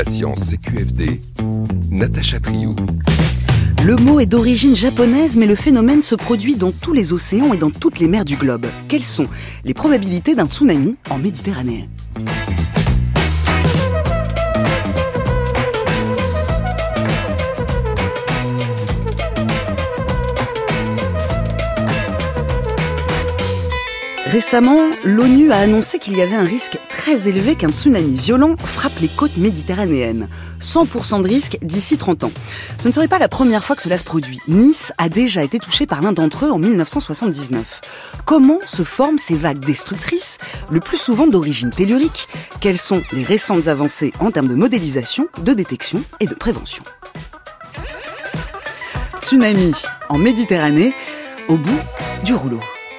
La science CQFD, Natacha Triou. Le mot est d'origine japonaise, mais le phénomène se produit dans tous les océans et dans toutes les mers du globe. Quelles sont les probabilités d'un tsunami en Méditerranée ? Récemment, l'ONU a annoncé qu'il y avait un risque très élevé qu'un tsunami violent frappe les côtes méditerranéennes. 100% de risque d'ici 30 ans. Ce ne serait pas la première fois que cela se produit. Nice a déjà été touchée par l'un d'entre eux en 1979. Comment se forment ces vagues destructrices, le plus souvent d'origine tellurique ? Quelles sont les récentes avancées en termes de modélisation, de détection et de prévention ? Tsunami en Méditerranée, au bout du rouleau.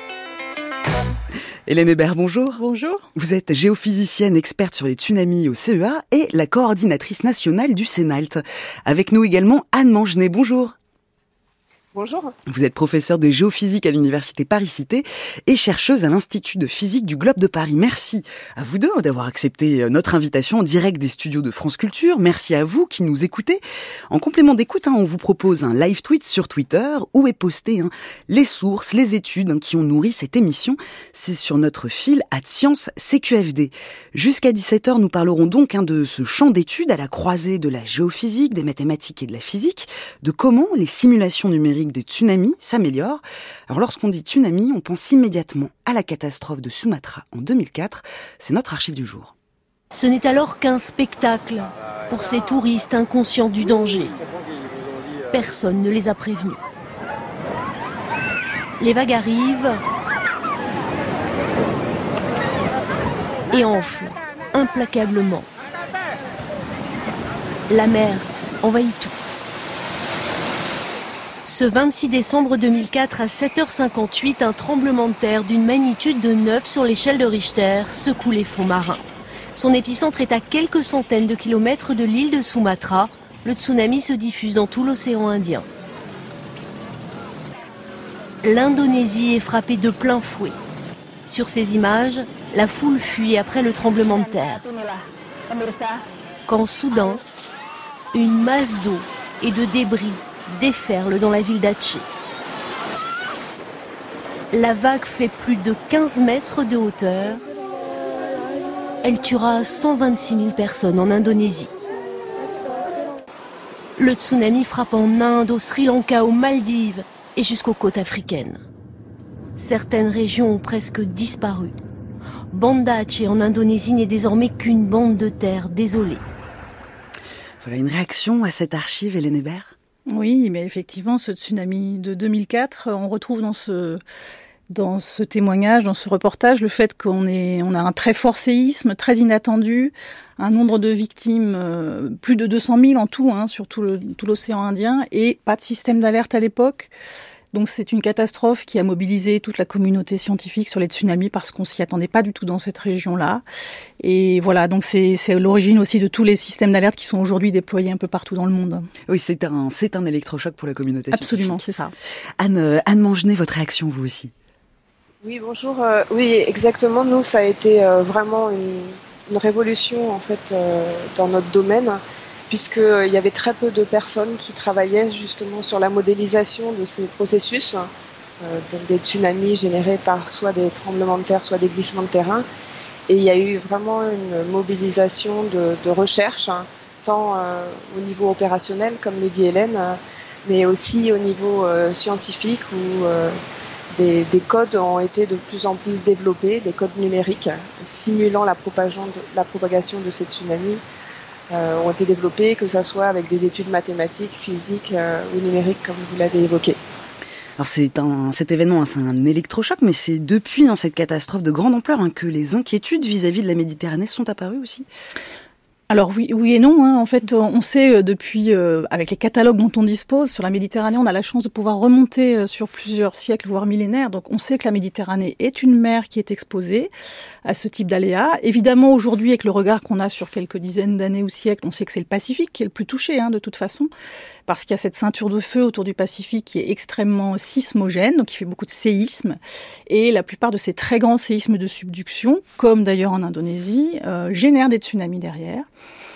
Hélène Hébert, bonjour. Bonjour. Vous êtes géophysicienne experte sur les tsunamis au CEA et la coordinatrice nationale du CENALT. Avec nous également Anne Mangenet, bonjour. Bonjour. Vous êtes professeure de géophysique à l'université Paris-Cité et chercheuse à l'Institut de physique du Globe de Paris. Merci à vous deux d'avoir accepté notre invitation en direct des studios de France Culture. Merci à vous qui nous écoutez. En complément d'écoute, on vous propose un live tweet sur Twitter où est posté les sources, les études qui ont nourri cette émission. C'est sur notre fil @ScienceCQFD. Jusqu'à 17h, nous parlerons donc de ce champ d'études à la croisée de la géophysique, des mathématiques et de la physique, de comment les simulations numériques des tsunamis s'améliorent. Alors lorsqu'on dit tsunami, on pense immédiatement à la catastrophe de Sumatra en 2004. C'est notre archive du jour. Ce n'est alors qu'un spectacle pour ces touristes inconscients du danger. Personne ne les a prévenus. Les vagues arrivent et enflent implacablement. La mer envahit tout. Ce 26 décembre 2004 à 7h58, un tremblement de terre d'une magnitude de 9 sur l'échelle de Richter secoue les fonds marins. Son épicentre est à quelques centaines de kilomètres de l'île de Sumatra. Le tsunami se diffuse dans tout l'océan Indien. L'Indonésie est frappée de plein fouet. Sur ces images, la foule fuit après le tremblement de terre. Quand soudain, une masse d'eau et de débris déferle dans la ville d'Aceh. La vague fait plus de 15 mètres de hauteur. Elle tuera 126 000 personnes en Indonésie. Le tsunami frappe en Inde, au Sri Lanka, aux Maldives et jusqu'aux côtes africaines. Certaines régions ont presque disparu. Banda Aceh en Indonésie n'est désormais qu'une bande de terre désolée. Voilà une réaction à cette archive, Hélène Hébert ? Oui, mais effectivement, ce tsunami de 2004, on retrouve dans ce témoignage, dans ce reportage, le fait on a un très fort séisme, très inattendu, un nombre de victimes, plus de 200 000 en tout, sur tout l'océan Indien, et pas de système d'alerte à l'époque. Donc c'est une catastrophe qui a mobilisé toute la communauté scientifique sur les tsunamis parce qu'on s'y attendait pas du tout dans cette région-là. Et voilà, donc c'est l'origine aussi de tous les systèmes d'alerte qui sont aujourd'hui déployés un peu partout dans le monde. Oui, c'est un électrochoc pour la communauté scientifique. Absolument, c'est ça. Anne Mangenet, votre réaction, vous aussi ? Oui, bonjour. Oui, exactement. Nous, ça a été vraiment une révolution en fait dans notre domaine, puisqu'il y avait très peu de personnes qui travaillaient justement sur la modélisation de ces processus, donc des tsunamis générés par soit des tremblements de terre, soit des glissements de terrain. Et il y a eu vraiment une mobilisation de recherche, tant au niveau opérationnel, comme l'a dit Hélène, mais aussi au niveau scientifique, où des codes ont été de plus en plus développés, des codes numériques, simulant la propagation de ces tsunamis. Ont été développés, que ce soit avec des études mathématiques, physiques ou numériques, comme vous l'avez évoqué. Alors cet événement, c'est un électrochoc, mais c'est depuis cette catastrophe de grande ampleur que les inquiétudes vis-à-vis de la Méditerranée sont apparues aussi. Alors oui et non. En fait, on sait depuis, avec les catalogues dont on dispose sur la Méditerranée, on a la chance de pouvoir remonter sur plusieurs siècles, voire millénaires. Donc on sait que la Méditerranée est une mer qui est exposée à ce type d'aléas. Évidemment, aujourd'hui, avec le regard qu'on a sur quelques dizaines d'années ou siècles, on sait que c'est le Pacifique qui est le plus touché, de toute façon, parce qu'il y a cette ceinture de feu autour du Pacifique qui est extrêmement sismogène, donc qui fait beaucoup de séismes. Et la plupart de ces très grands séismes de subduction, comme d'ailleurs en Indonésie, génèrent des tsunamis derrière.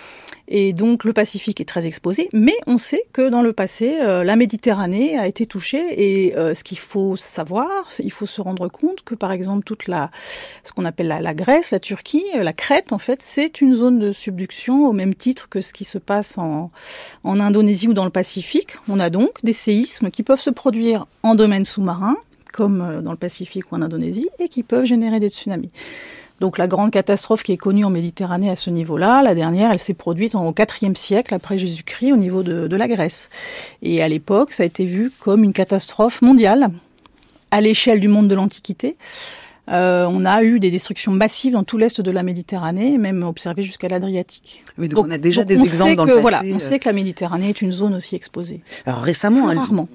Et donc le Pacifique est très exposé, mais on sait que dans le passé, la Méditerranée a été touchée. Et ce qu'il faut savoir, il faut se rendre compte que par exemple ce qu'on appelle la Grèce, la Turquie, la Crète, en fait, c'est une zone de subduction au même titre que ce qui se passe en Indonésie ou dans le Pacifique. On a donc des séismes qui peuvent se produire en domaine sous-marin, comme dans le Pacifique ou en Indonésie, et qui peuvent générer des tsunamis. Donc la grande catastrophe qui est connue en Méditerranée à ce niveau-là, la dernière, elle s'est produite au IVe siècle après Jésus-Christ au niveau de la Grèce. Et à l'époque, ça a été vu comme une catastrophe mondiale à l'échelle du monde de l'Antiquité. On a eu des destructions massives dans tout l'est de la Méditerranée, même observées jusqu'à l'Adriatique. Oui, donc on a déjà des exemples dans le passé. Voilà, on sait que la Méditerranée est une zone aussi exposée. Alors récemment,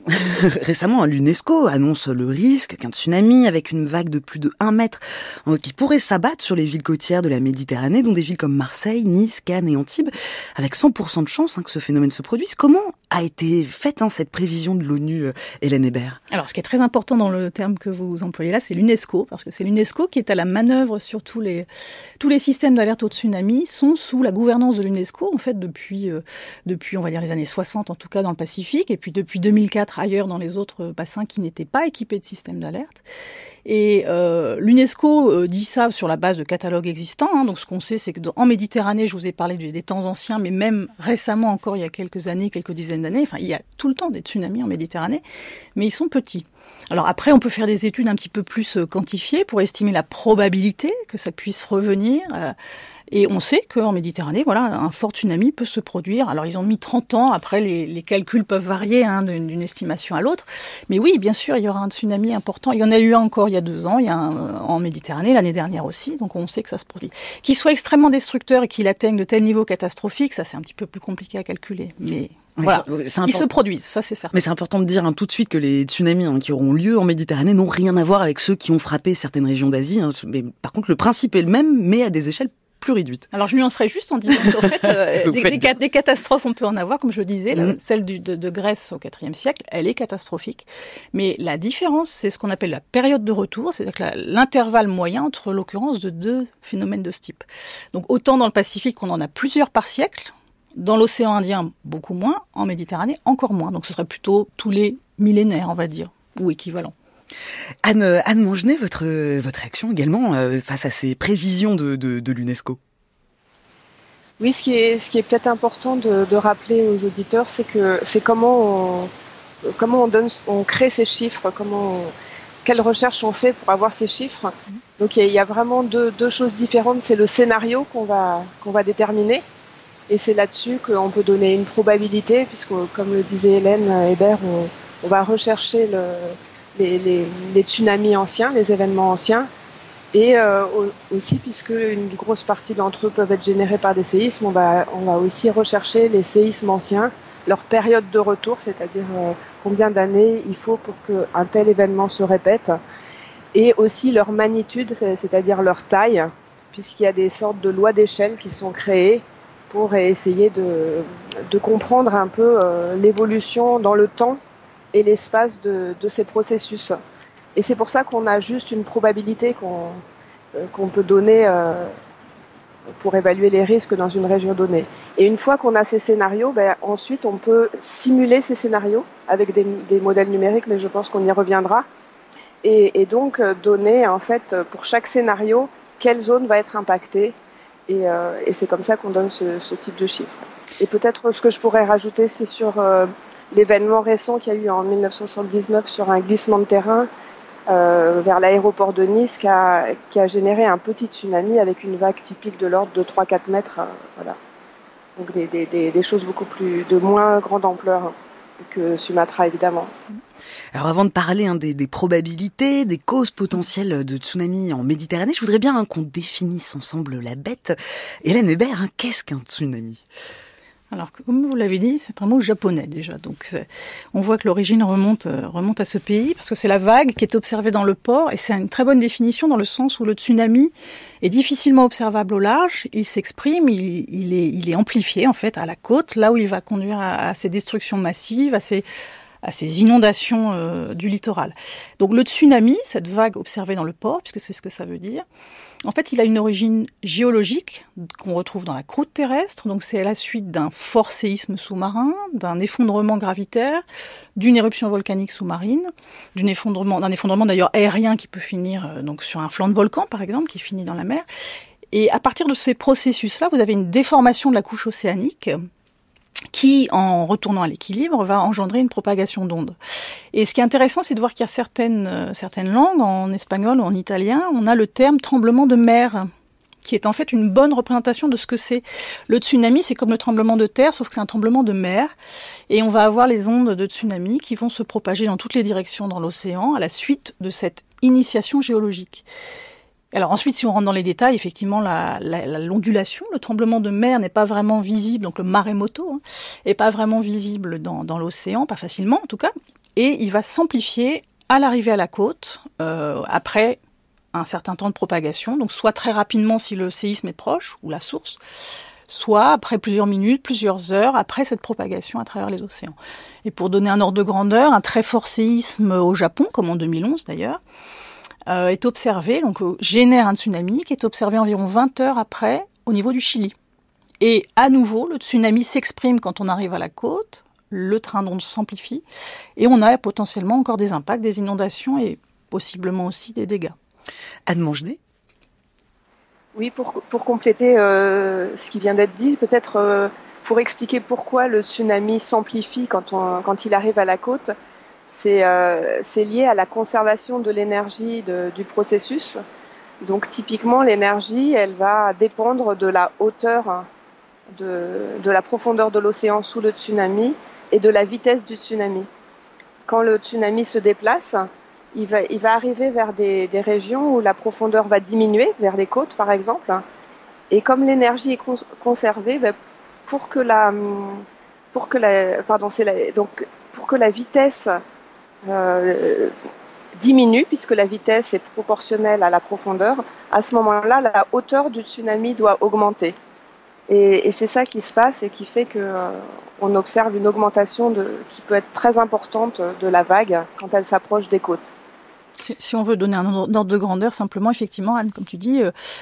l'UNESCO annonce le risque qu'un tsunami avec une vague de plus de 1 mètre qui pourrait s'abattre sur les villes côtières de la Méditerranée, dont des villes comme Marseille, Nice, Cannes et Antibes, avec 100% de chance que ce phénomène se produise. Comment a été faite cette prévision de l'ONU, Hélène Hébert? Alors ce qui est très important dans le terme que vous employez là, c'est l'UNESCO, parce que c'est l'UNESCO qui est à la manœuvre sur tous les systèmes d'alerte au tsunami sont sous la gouvernance de l'UNESCO, en fait, depuis on va dire les années 60, en tout cas dans le Pacifique, et puis depuis 2004 ailleurs dans les autres bassins qui n'étaient pas équipés de systèmes d'alerte. Et l'UNESCO dit ça sur la base de catalogues existants. Donc ce qu'on sait, c'est que en Méditerranée, je vous ai parlé des temps anciens, mais même récemment encore, il y a quelques années, quelques dizaines d'années, il y a tout le temps des tsunamis en Méditerranée, mais ils sont petits. Alors après, on peut faire des études un petit peu plus quantifiées pour estimer la probabilité que ça puisse revenir. Et on sait qu'en Méditerranée, un fort tsunami peut se produire. Alors ils ont mis 30 ans, après les calculs peuvent varier d'une estimation à l'autre. Mais oui, bien sûr, il y aura un tsunami important. Il y en a eu un encore il y a 2 ans, il y a un en Méditerranée, l'année dernière aussi, donc on sait que ça se produit. Qu'il soit extrêmement destructeur et qu'il atteigne de tels niveaux catastrophiques, ça c'est un petit peu plus compliqué à calculer. Mais voilà, ils se produisent, ça c'est certain. Mais c'est important de dire tout de suite que les tsunamis qui auront lieu en Méditerranée n'ont rien à voir avec ceux qui ont frappé certaines régions d'Asie. Mais par contre, le principe est le même, mais à des échelles plus réduite. Alors je nuancerais juste en disant qu'en fait, des catastrophes, on peut en avoir, comme je le disais. Celle de Grèce au IVe siècle, elle est catastrophique. Mais la différence, c'est ce qu'on appelle la période de retour, c'est-à-dire l'intervalle moyen entre l'occurrence de 2 phénomènes de ce type. Donc autant dans le Pacifique, on en a plusieurs par siècle, dans l'océan Indien, beaucoup moins, en Méditerranée, encore moins. Donc ce serait plutôt tous les millénaires, on va dire, ou équivalent. Anne Mongenet, votre réaction également face à ces prévisions de l'UNESCO? Oui, ce qui est peut-être important de rappeler aux auditeurs, c'est comment on crée ces chiffres, quelles recherches on fait pour avoir ces chiffres. Donc il y a vraiment deux choses différentes. C'est le scénario qu'on va déterminer, et c'est là-dessus qu'on peut donner une probabilité, puisque comme le disait Hélène Hébert, on va rechercher les tsunamis anciens, les événements anciens, et aussi puisque une grosse partie d'entre eux peuvent être générés par des séismes, on va aussi rechercher les séismes anciens, leur période de retour, c'est-à-dire combien d'années il faut pour qu'un tel événement se répète, et aussi leur magnitude, c'est-à-dire leur taille, puisqu'il y a des sortes de lois d'échelle qui sont créées pour essayer de comprendre un peu l'évolution dans le temps et l'espace de ces processus. Et c'est pour ça qu'on a juste une probabilité qu'on peut donner pour évaluer les risques dans une région donnée. Et une fois qu'on a ces scénarios, ensuite on peut simuler ces scénarios avec des modèles numériques, mais je pense qu'on y reviendra, et donc donner en fait pour chaque scénario quelle zone va être impactée, et c'est comme ça qu'on donne ce type de chiffres. Et peut-être ce que je pourrais rajouter, c'est sur l'événement récent qu'il y a eu en 1979 sur un glissement de terrain vers l'aéroport de Nice qui a généré un petit tsunami avec une vague typique de l'ordre de 3-4 mètres. Voilà. Donc des choses de moins grande ampleur que Sumatra, évidemment. Alors avant de parler des probabilités, des causes potentielles de tsunami en Méditerranée, je voudrais bien qu'on définisse ensemble la bête. Hélène Hébert, qu'est-ce qu'un tsunami ? Alors, comme vous l'avez dit, c'est un mot japonais déjà. Donc, on voit que l'origine remonte à ce pays, parce que c'est la vague qui est observée dans le port, et c'est une très bonne définition dans le sens où le tsunami est difficilement observable au large. Il s'exprime, il est amplifié en fait à la côte, là où il va conduire à ces destructions massives, ces inondations du littoral. Donc le tsunami, cette vague observée dans le port, puisque c'est ce que ça veut dire, en fait, il a une origine géologique qu'on retrouve dans la croûte terrestre. Donc c'est à la suite d'un fort séisme sous-marin, d'un effondrement gravitaire, d'une éruption volcanique sous-marine, d'un effondrement d'ailleurs aérien qui peut finir donc sur un flanc de volcan, par exemple, qui finit dans la mer. Et à partir de ces processus-là, vous avez une déformation de la couche océanique qui, en retournant à l'équilibre, va engendrer une propagation d'ondes. Et ce qui est intéressant, c'est de voir qu'il y a certaines langues, en espagnol ou en italien, on a le terme tremblement de mer, qui est en fait une bonne représentation de ce que c'est. Le tsunami, c'est comme le tremblement de terre, sauf que c'est un tremblement de mer. Et on va avoir les ondes de tsunami qui vont se propager dans toutes les directions dans l'océan à la suite de cette initiation géologique. Alors ensuite, si on rentre dans les détails, effectivement, l'ondulation, le tremblement de mer n'est pas vraiment visible, donc le maremoto est pas vraiment visible dans l'océan, pas facilement en tout cas, et il va s'amplifier à l'arrivée à la côte, après un certain temps de propagation, donc soit très rapidement si le séisme est proche, ou la source, soit après plusieurs minutes, plusieurs heures, après cette propagation à travers les océans. Et pour donner un ordre de grandeur, un très fort séisme au Japon, comme en 2011 d'ailleurs, est observé, donc génère un tsunami qui est observé environ 20 heures après au niveau du Chili. Et à nouveau, le tsunami s'exprime quand on arrive à la côte, le train d'ondes s'amplifie, et on a potentiellement encore des impacts, des inondations et possiblement aussi des dégâts. Anne Mangenet ? Oui, pour compléter ce qui vient d'être dit, peut-être pour expliquer pourquoi le tsunami s'amplifie quand il arrive à la côte, c'est lié à la conservation de l'énergie du processus. Donc typiquement, l'énergie, elle va dépendre de la hauteur, de la profondeur de l'océan sous le tsunami et de la vitesse du tsunami. Quand le tsunami se déplace, il va arriver vers des régions où la profondeur va diminuer, vers les côtes par exemple. Et comme l'énergie est conservée, pour que la vitesse diminue, puisque la vitesse est proportionnelle à la profondeur, à ce moment-là, la hauteur du tsunami doit augmenter. Et c'est ça qui se passe et qui fait qu'on observe une augmentation qui peut être très importante de la vague quand elle s'approche des côtes. Si on veut donner un ordre de grandeur, simplement, effectivement, Anne, comme tu dis,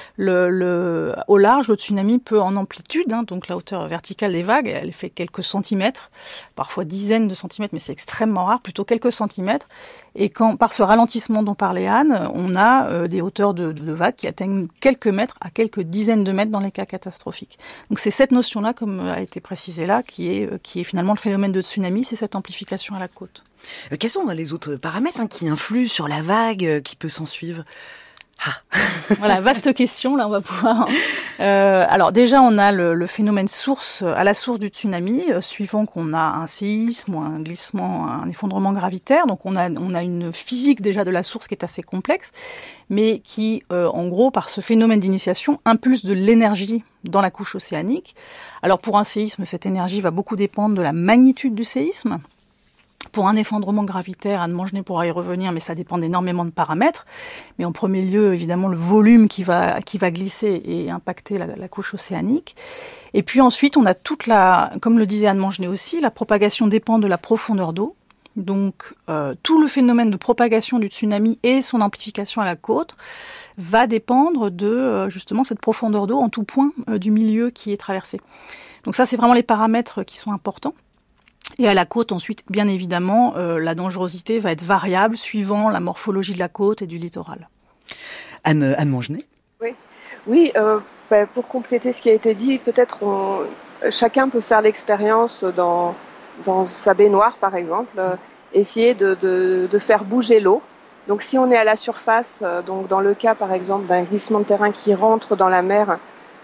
au large, le tsunami peut en amplitude, donc la hauteur verticale des vagues, elle fait quelques centimètres, parfois dizaines de centimètres, mais c'est extrêmement rare, plutôt quelques centimètres. Et par ce ralentissement dont parlait Anne, on a des hauteurs de vagues qui atteignent quelques mètres à quelques dizaines de mètres dans les cas catastrophiques. Donc c'est cette notion-là, comme a été précisé là, qui est finalement le phénomène de tsunami, c'est cette amplification à la côte. Quels sont les autres paramètres qui influent sur la vague qui peut s'en suivre ? Voilà, vaste question, là on va pouvoir... alors déjà on a le phénomène à la source du tsunami, suivant qu'on a un séisme ou un glissement, un effondrement gravitaire, donc on a une physique déjà de la source qui est assez complexe, mais qui en gros par ce phénomène d'initiation impulse de l'énergie dans la couche océanique. Alors pour un séisme, cette énergie va beaucoup dépendre de la magnitude du séisme. Pour un effondrement gravitaire, Anne Mangenet pourra y revenir, mais ça dépend d'énormément de paramètres. Mais en premier lieu, évidemment, le volume qui va glisser et impacter la couche océanique. Et puis ensuite, on a comme le disait Anne Mangenet aussi, la propagation dépend de la profondeur d'eau. Donc, tout le phénomène de propagation du tsunami et son amplification à la côte va dépendre de, justement, cette profondeur d'eau en tout point du milieu qui est traversé. Donc ça, c'est vraiment les paramètres qui sont importants. Et à la côte, ensuite, bien évidemment, la dangerosité va être variable suivant la morphologie de la côte et du littoral. Anne Mangenet ? Oui, pour compléter ce qui a été dit, peut-être chacun peut faire l'expérience dans sa baignoire, par exemple, essayer de faire bouger l'eau. Donc si on est à la surface, donc dans le cas, par exemple, d'un glissement de terrain qui rentre dans la mer,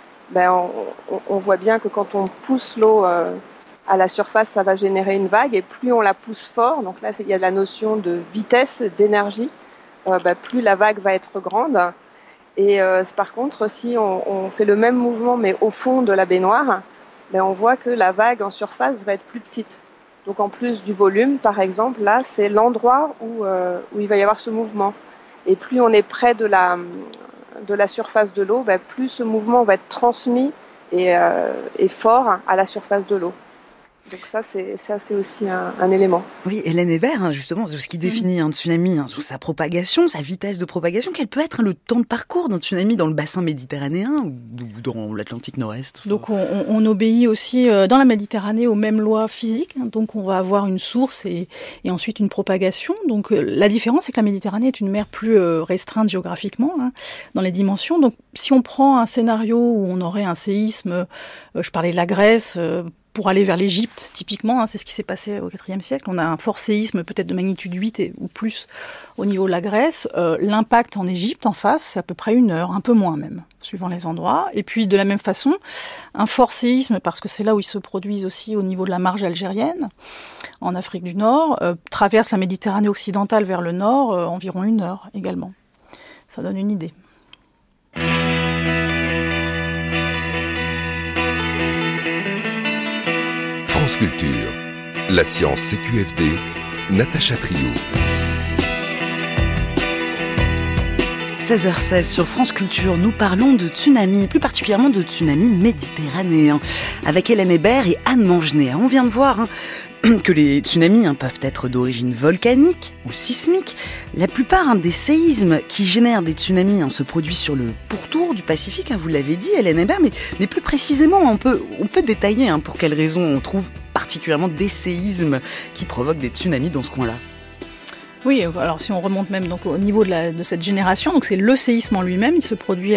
on voit bien que quand on pousse l'eau... à la surface, ça va générer une vague et plus on la pousse fort, donc là il y a la notion de vitesse, d'énergie, plus la vague va être grande. Et par contre, si on fait le même mouvement mais au fond de la baignoire, on voit que la vague en surface va être plus petite. Donc en plus du volume, par exemple, là c'est l'endroit où il va y avoir ce mouvement. Et plus on est près de la surface de l'eau, plus ce mouvement va être transmis et fort à la surface de l'eau. Donc ça, c'est aussi un élément. Oui, Hélène Hébert, justement, ce qui définit un tsunami, sa propagation, sa vitesse de propagation, quel peut être le temps de parcours d'un tsunami dans le bassin méditerranéen ou dans l'Atlantique Nord-Est? Donc on obéit aussi dans la Méditerranée aux mêmes lois physiques. Donc on va avoir une source et ensuite une propagation. Donc la différence, c'est que la Méditerranée est une mer plus restreinte géographiquement dans les dimensions. Donc si on prend un scénario où on aurait un séisme, je parlais de la Grèce, pour aller vers l'Égypte, typiquement, c'est ce qui s'est passé au IVe siècle. On a un fort séisme, peut-être de magnitude 8 ou plus au niveau de la Grèce. L'impact en Égypte, en face, c'est à peu près 1 heure, un peu moins même, suivant les endroits. Et puis, de la même façon, un fort séisme, parce que c'est là où ils se produisent aussi au niveau de la marge algérienne, en Afrique du Nord, traverse la Méditerranée occidentale vers le nord, environ 1 heure également. Ça donne une idée. France Culture, la science CQFD, Natacha Trio. 16h16 sur France Culture, nous parlons de tsunami, plus particulièrement de tsunami méditerranéen, avec Hélène Hébert et Anne Mangenet. On vient de voir que les tsunamis peuvent être d'origine volcanique ou sismique. La plupart des séismes qui génèrent des tsunamis se produisent sur le pourtour du Pacifique, vous l'avez dit Hélène Hébert, mais plus précisément, on peut détailler pour quelles raisons on trouve particulièrement des séismes qui provoquent des tsunamis dans ce coin-là. Oui, alors si on remonte même donc au niveau de cette génération, donc c'est le séisme en lui-même, il se produit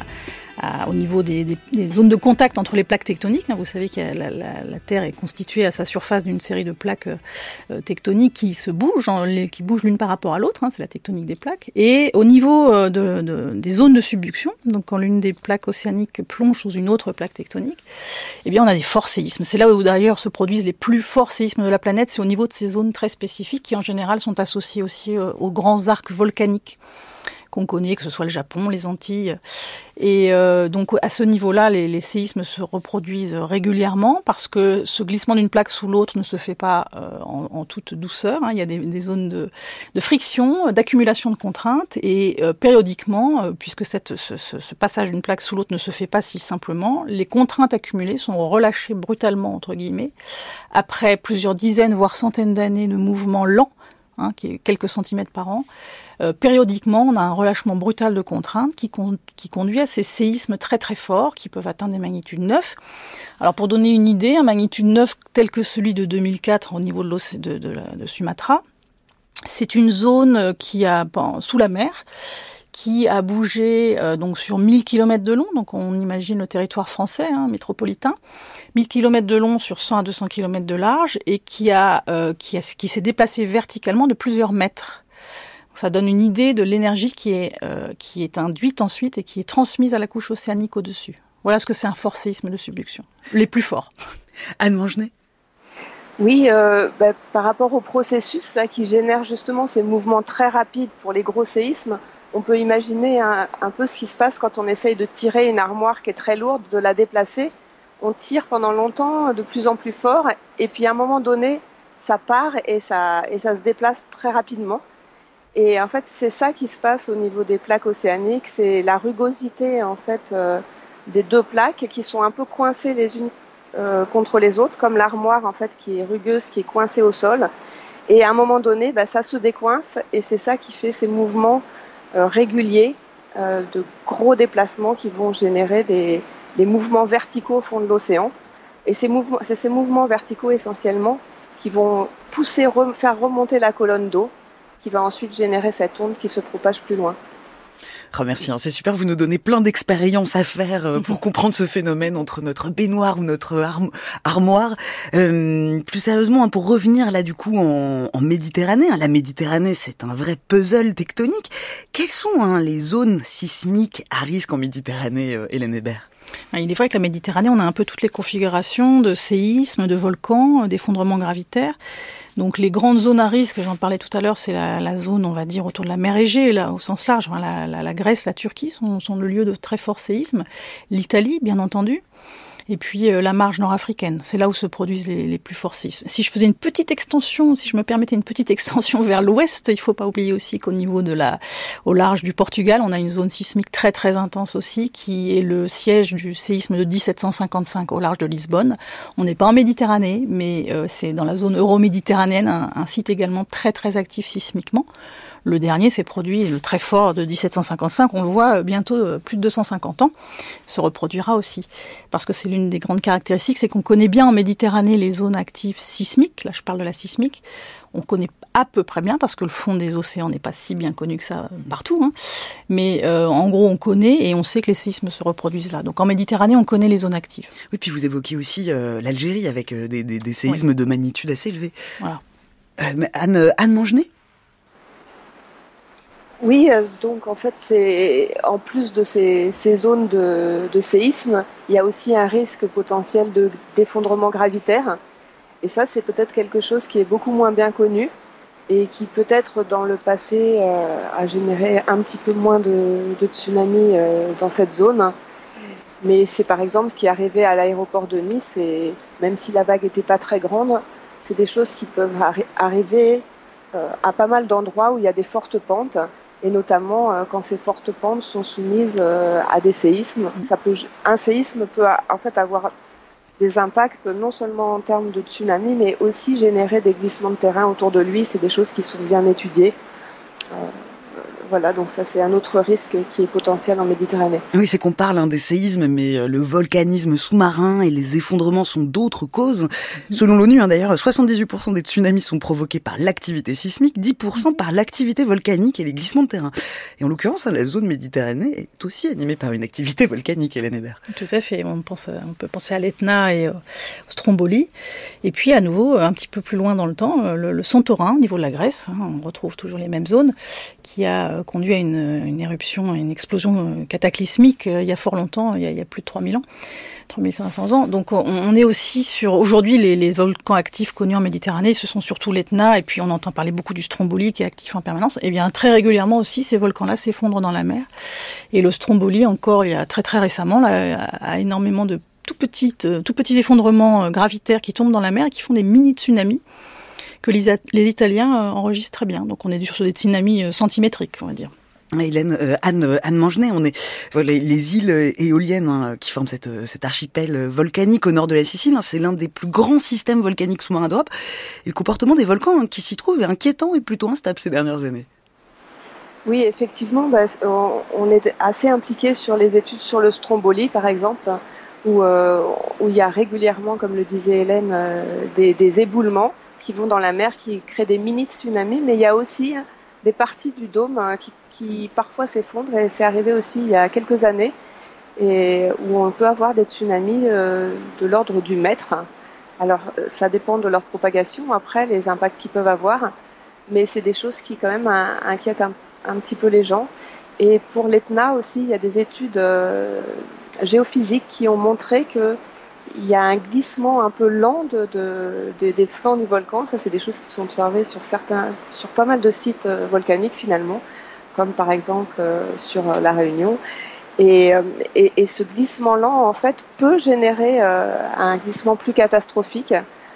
au niveau des zones de contact entre les plaques tectoniques. Vous savez que la Terre est constituée à sa surface d'une série de plaques tectoniques qui se bougent, qui bougent l'une par rapport à l'autre, c'est la tectonique des plaques. Et au niveau des zones de subduction, donc quand l'une des plaques océaniques plonge sous une autre plaque tectonique, eh bien on a des forts séismes. C'est là où d'ailleurs se produisent les plus forts séismes de la planète, c'est au niveau de ces zones très spécifiques qui en général sont associées aussi aux grands arcs volcaniques qu'on connaît, que ce soit le Japon, les Antilles. Et donc à ce niveau-là, les séismes se reproduisent régulièrement parce que ce glissement d'une plaque sous l'autre ne se fait pas en toute douceur. Il y a des zones de friction, d'accumulation de contraintes et périodiquement, puisque ce passage d'une plaque sous l'autre ne se fait pas si simplement, les contraintes accumulées sont relâchées brutalement, entre guillemets, après plusieurs dizaines, voire centaines d'années de mouvements lents, qui est quelques centimètres par an. Périodiquement, on a un relâchement brutal de contraintes qui conduit à ces séismes très très forts qui peuvent atteindre des magnitudes 9. Alors pour donner une idée, un magnitude 9 tel que celui de 2004 au niveau de Sumatra, c'est une zone qui a sous la mer, qui a bougé donc sur 1000 km de long, donc on imagine le territoire français, métropolitain, 1000 km de long sur 100 à 200 km de large, et qui s'est déplacé verticalement de plusieurs mètres. Ça donne une idée de l'énergie qui est induite ensuite et qui est transmise à la couche océanique au-dessus. Voilà ce que c'est un fort séisme de subduction, les plus forts. Anne Mangenet. Oui, par rapport au processus qui génère justement ces mouvements très rapides pour les gros séismes, on peut imaginer un peu ce qui se passe quand on essaye de tirer une armoire qui est très lourde, de la déplacer. On tire pendant longtemps, de plus en plus fort, et puis à un moment donné, ça part et ça se déplace très rapidement. Et en fait, c'est ça qui se passe au niveau des plaques océaniques, c'est la rugosité en fait des deux plaques qui sont un peu coincées les unes contre les autres, comme l'armoire en fait qui est rugueuse, qui est coincée au sol. Et à un moment donné, ça se décoince et c'est ça qui fait ces mouvements réguliers de gros déplacements qui vont générer des mouvements verticaux au fond de l'océan. Et c'est ces mouvements verticaux essentiellement qui vont faire remonter la colonne d'eau, qui va ensuite générer cette onde qui se propage plus loin. Oh merci, c'est super, vous nous donnez plein d'expériences à faire pour comprendre ce phénomène entre notre baignoire ou notre armoire. Plus sérieusement, pour revenir là du coup en Méditerranée, la Méditerranée c'est un vrai puzzle tectonique. Quelles sont les zones sismiques à risque en Méditerranée, Hélène Hébert ? Il est vrai que la Méditerranée, on a un peu toutes les configurations de séismes, de volcans, d'effondrements gravitaires. Donc les grandes zones à risque, j'en parlais tout à l'heure, c'est la zone, on va dire, autour de la mer Égée, là, au sens large. La Grèce, la Turquie sont le lieu de très forts séismes. L'Italie, bien entendu. et puis la marge nord-africaine. C'est là où se produisent les plus forts séismes. Si je faisais une petite extension, si je me permettais une petite extension vers l'ouest, il ne faut pas oublier aussi qu'au niveau au large du Portugal, on a une zone sismique très très intense aussi, qui est le siège du séisme de 1755 au large de Lisbonne. On n'est pas en Méditerranée, mais c'est dans la zone euro-méditerranéenne, un site également très très actif sismiquement. Le dernier s'est produit, le très fort de 1755, on le voit bientôt plus de 250 ans, se reproduira aussi. Parce que c'est l'une des grandes caractéristiques, c'est qu'on connaît bien en Méditerranée les zones actives sismiques, là je parle de la sismique, on connaît à peu près bien, parce que le fond des océans n'est pas si bien connu que ça partout, hein. Mais en gros on connaît et on sait que les séismes se reproduisent là. Donc en Méditerranée on connaît les zones actives. Oui, puis vous évoquez aussi l'Algérie avec des séismes de magnitude assez élevée. Voilà. Anne Mangenet ? Oui, donc en fait, en plus de ces zones de séisme, il y a aussi un risque potentiel d'effondrement gravitaire. Et ça, c'est peut-être quelque chose qui est beaucoup moins bien connu et qui peut-être dans le passé a généré un petit peu moins de tsunamis dans cette zone. Mais c'est par exemple ce qui est arrivé à l'aéroport de Nice, et même si la vague n'était pas très grande, c'est des choses qui peuvent arriver à pas mal d'endroits où il y a des fortes pentes. Et notamment quand ces fortes pentes sont soumises à des séismes. Un séisme peut en fait avoir des impacts non seulement en termes de tsunami, mais aussi générer des glissements de terrain autour de lui. C'est des choses qui sont bien étudiées. Voilà, donc ça c'est un autre risque qui est potentiel en Méditerranée. Oui, c'est qu'on parle des séismes, mais le volcanisme sous-marin et les effondrements sont d'autres causes. Selon l'ONU, d'ailleurs, 78% des tsunamis sont provoqués par l'activité sismique, 10% par l'activité volcanique et les glissements de terrain. Et en l'occurrence, la zone Méditerranée est aussi animée par une activité volcanique, Hélène Hébert. Tout à fait, on peut penser à l'Etna et au Stromboli. Et puis à nouveau, un petit peu plus loin dans le temps, le Santorin, au niveau de la Grèce, on retrouve toujours les mêmes zones, qui a conduit à une éruption, à une explosion cataclysmique il y a fort longtemps, il y a plus de 3000 ans, 3500 ans. Donc on est aussi sur, aujourd'hui, les volcans actifs connus en Méditerranée, ce sont surtout l'Etna, et puis on entend parler beaucoup du Stromboli qui est actif en permanence. Et bien très régulièrement aussi, ces volcans-là s'effondrent dans la mer. Et le Stromboli, encore il y a très très récemment, là, a énormément de tout petits effondrements gravitaires qui tombent dans la mer et qui font des mini-tsunamis que les Italiens enregistrent très bien. Donc on est sur des tsunamis centimétriques, on va dire. Hélène, Anne Mangenet, on est les îles éoliennes qui forment cet archipel volcanique au nord de la Sicile. C'est l'un des plus grands systèmes volcaniques sous-marins d'Europe. Et le comportement des volcans qui s'y trouvent est inquiétant et plutôt instable ces dernières années. Oui, effectivement, on est assez impliqué sur les études sur le Stromboli, par exemple, où il y a régulièrement, comme le disait Hélène, des éboulements qui vont dans la mer, qui créent des mini-tsunamis, mais il y a aussi des parties du dôme qui parfois s'effondrent, et c'est arrivé aussi il y a quelques années, et où on peut avoir des tsunamis de l'ordre du mètre. Alors ça dépend de leur propagation, après les impacts qu'ils peuvent avoir, mais c'est des choses qui quand même inquiètent un petit peu les gens. Et pour l'Etna aussi, il y a des études géophysiques qui ont montré que il y a un glissement un peu lent des flancs du volcan. Ça, c'est des choses qui sont observées sur pas mal de sites volcaniques finalement, comme par exemple sur la Réunion. Et ce glissement lent, en fait, peut générer un glissement plus catastrophique,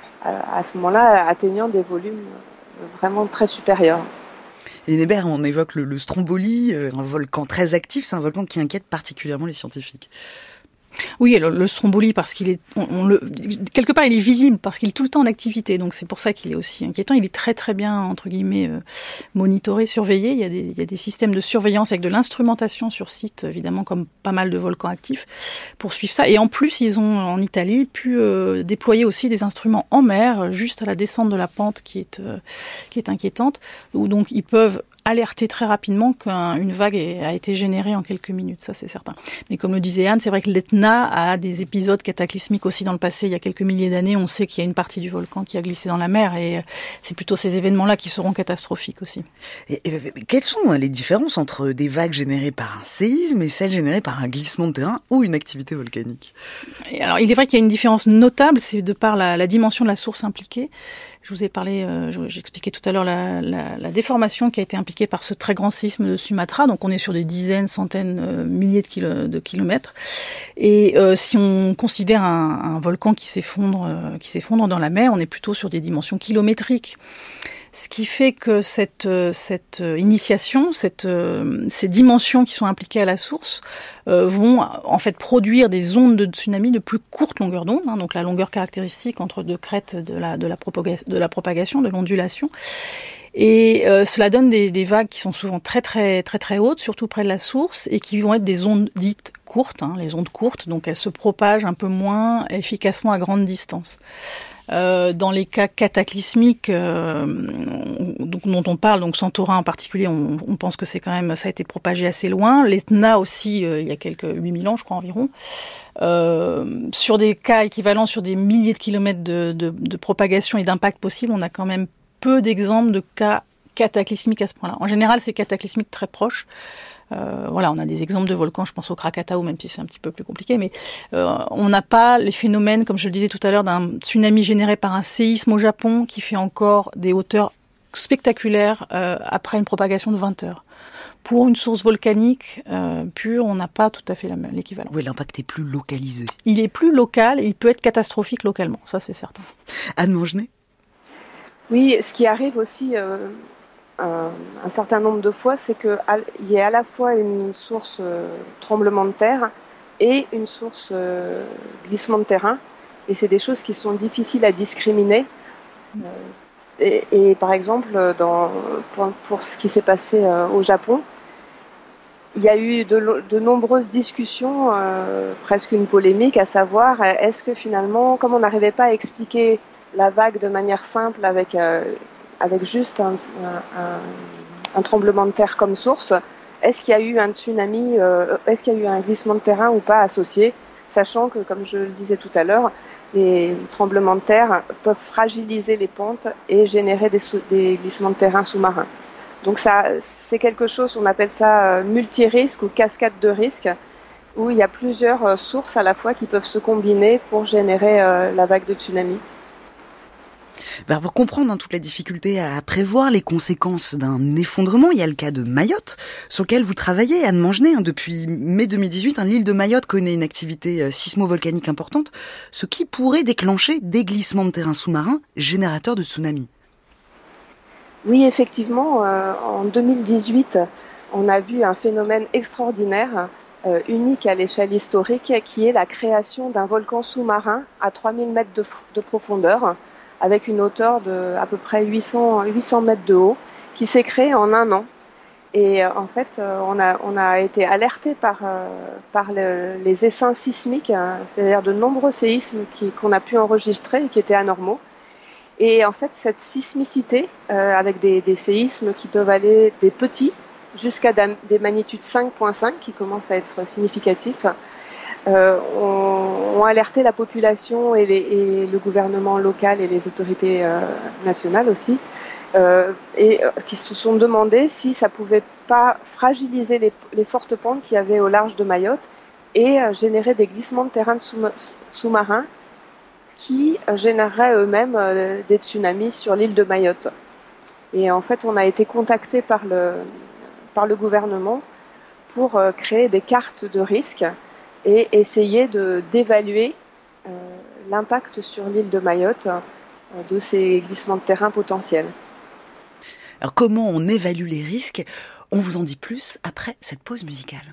à ce moment-là, atteignant des volumes vraiment très supérieurs. Hélène Hébert, on évoque le Stromboli, un volcan très actif. C'est un volcan qui inquiète particulièrement les scientifiques. Oui, le Stromboli, parce qu'il est, quelque part, il est visible parce qu'il est tout le temps en activité. Donc c'est pour ça qu'il est aussi inquiétant. Il est très très bien, entre guillemets, monitoré, surveillé. Il y a des systèmes de surveillance avec de l'instrumentation sur site, évidemment, comme pas mal de volcans actifs, pour suivre ça. Et en plus, ils ont en Italie pu déployer aussi des instruments en mer, juste à la descente de la pente qui est inquiétante, où donc ils peuvent alerter très rapidement qu'une vague a été générée en quelques minutes, ça c'est certain. Mais comme le disait Anne, c'est vrai que l'Etna a des épisodes cataclysmiques aussi dans le passé. Il y a quelques milliers d'années, on sait qu'il y a une partie du volcan qui a glissé dans la mer, et c'est plutôt ces événements-là qui seront catastrophiques aussi. Et quelles sont les différences entre des vagues générées par un séisme et celles générées par un glissement de terrain ou une activité volcanique ? Alors, il est vrai qu'il y a une différence notable, c'est de par la dimension de la source impliquée. Je vous ai parlé, j'expliquais tout à l'heure la déformation qui a été impliquée par ce très grand séisme de Sumatra. Donc on est sur des dizaines, centaines, milliers de kilomètres. Et si on considère un volcan qui s'effondre dans la mer, on est plutôt sur des dimensions kilométriques. Ce qui fait que cette initiation, ces dimensions qui sont impliquées à la source vont en fait produire des ondes de tsunami de plus courte longueur d'onde, donc la longueur caractéristique entre deux crêtes de la propagation, de l'ondulation. Et cela donne des vagues qui sont souvent très très très très hautes, surtout près de la source, et qui vont être des ondes dites courtes, les ondes courtes, donc elles se propagent un peu moins efficacement à grande distance. Dans les cas cataclysmiques dont on parle, donc Santorin en particulier, on pense que c'est quand même, ça a été propagé assez loin. L'Etna aussi, il y a quelques 8000 ans, je crois environ. Sur des cas équivalents, sur des milliers de kilomètres de propagation et d'impact possible, on a quand même peu d'exemples de cas cataclysmiques à ce point-là. En général, c'est cataclysmique très proche. On a des exemples de volcans, je pense au Krakatau, même si c'est un petit peu plus compliqué, mais on n'a pas les phénomènes, comme je le disais tout à l'heure, d'un tsunami généré par un séisme au Japon qui fait encore des hauteurs spectaculaires après une propagation de 20 heures. Pour une source volcanique pure, on n'a pas tout à fait l'équivalent. Oui, l'impact est plus localisé. Il est plus local et il peut être catastrophique localement, ça c'est certain. Anne Mangenet ? Oui, ce qui arrive aussi un certain nombre de fois, c'est qu'il y ait à la fois une source tremblement de terre et une source glissement de terrain. Et c'est des choses qui sont difficiles à discriminer. Et par exemple, pour ce qui s'est passé au Japon, il y a eu de nombreuses discussions, presque une polémique, à savoir est-ce que finalement, comme on n'arrivait pas à expliquer la vague de manière simple avec juste un tremblement de terre comme source, est-ce qu'il y a eu un tsunami, est-ce qu'il y a eu un glissement de terrain ou pas associé, sachant que, comme je le disais tout à l'heure, les tremblements de terre peuvent fragiliser les pentes et générer des glissements de terrain sous-marins. Donc ça, c'est quelque chose, on appelle ça multirisque ou cascade de risques, où il y a plusieurs sources à la fois qui peuvent se combiner pour générer la vague de tsunami. Pour comprendre toute la difficulté à prévoir les conséquences d'un effondrement, il y a le cas de Mayotte, sur lequel vous travaillez, Anne Mangenet. Depuis mai 2018, l'île de Mayotte connaît une activité sismo-volcanique importante, ce qui pourrait déclencher des glissements de terrain sous-marins générateurs de tsunamis. Oui, effectivement, en 2018, on a vu un phénomène extraordinaire, unique à l'échelle historique, qui est la création d'un volcan sous-marin à 3000 mètres de profondeur, avec une hauteur de à peu près 800 mètres de haut, qui s'est créé en un an. Et en fait, on a été alerté par les essaims sismiques, c'est-à-dire de nombreux séismes qu'on a pu enregistrer et qui étaient anormaux. Et en fait, cette sismicité, avec des séismes qui peuvent aller des petits jusqu'à des magnitudes 5.5, qui commencent à être significatifs, ont alerté la population et le gouvernement local et les autorités nationales aussi, et qui se sont demandé si ça pouvait pas fragiliser les fortes pentes qu'il y avait au large de Mayotte et générer des glissements de terrain sous-marins qui généreraient eux-mêmes des tsunamis sur l'île de Mayotte. Et en fait, on a été contacté par le gouvernement pour créer des cartes de risque et essayer d'évaluer l'impact sur l'île de Mayotte de ces glissements de terrain potentiels. Alors comment on évalue les risques ? On vous en dit plus après cette pause musicale.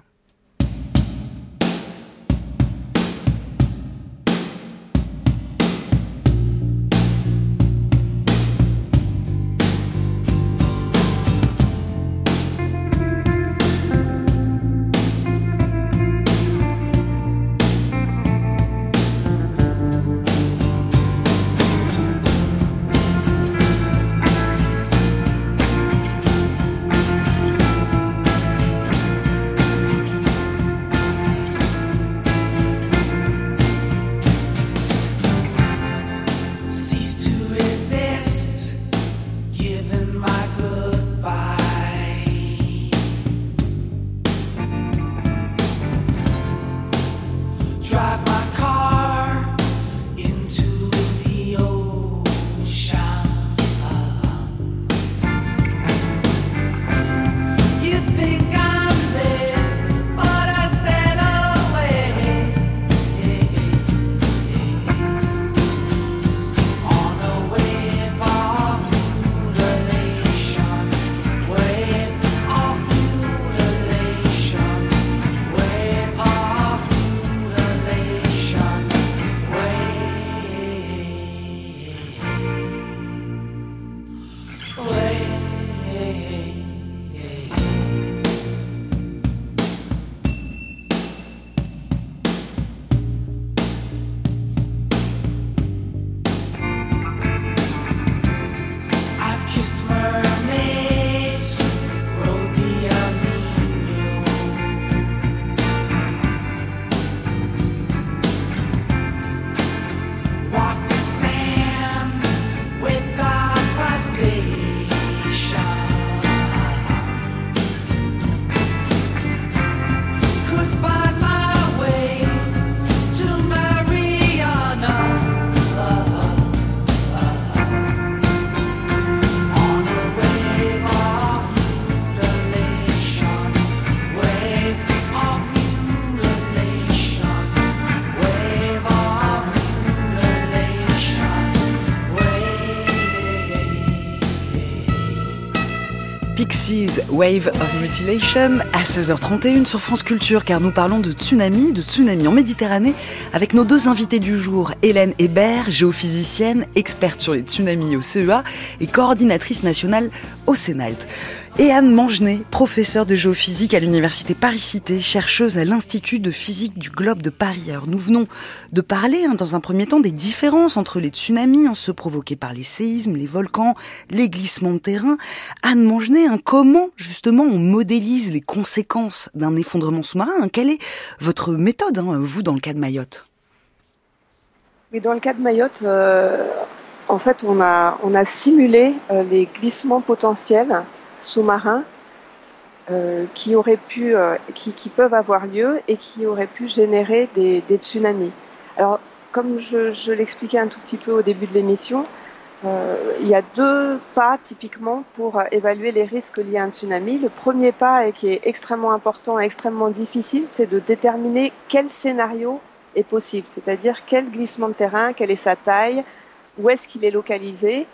Waves, Wave of Mutilation, à 16h31 sur France Culture, car nous parlons de tsunami en Méditerranée, avec nos deux invités du jour, Hélène Hébert, géophysicienne, experte sur les tsunamis au CEA et coordinatrice nationale au CNALT. Et Anne Mangenet, professeure de géophysique à l'université Paris-Cité, chercheuse à l'Institut de physique du globe de Paris. Alors nous venons de parler dans un premier temps des différences entre les tsunamis, ceux provoqués par les séismes, les volcans, les glissements de terrain. Anne Mangenet, comment justement on modélise les conséquences d'un effondrement sous-marin? Quelle est votre méthode, vous, dans le cas de Mayotte? Oui, dans le cas de Mayotte, en fait, on a simulé les glissements potentiels sous-marins qui peuvent avoir lieu et qui auraient pu générer des tsunamis. Alors, comme je l'expliquais un tout petit peu au début de l'émission, il y a deux pas typiquement pour évaluer les risques liés à un tsunami. Le premier pas, et qui est extrêmement important et extrêmement difficile, c'est de déterminer quel scénario est possible, c'est-à-dire quel glissement de terrain, quelle est sa taille, où est-ce qu'il est localisé,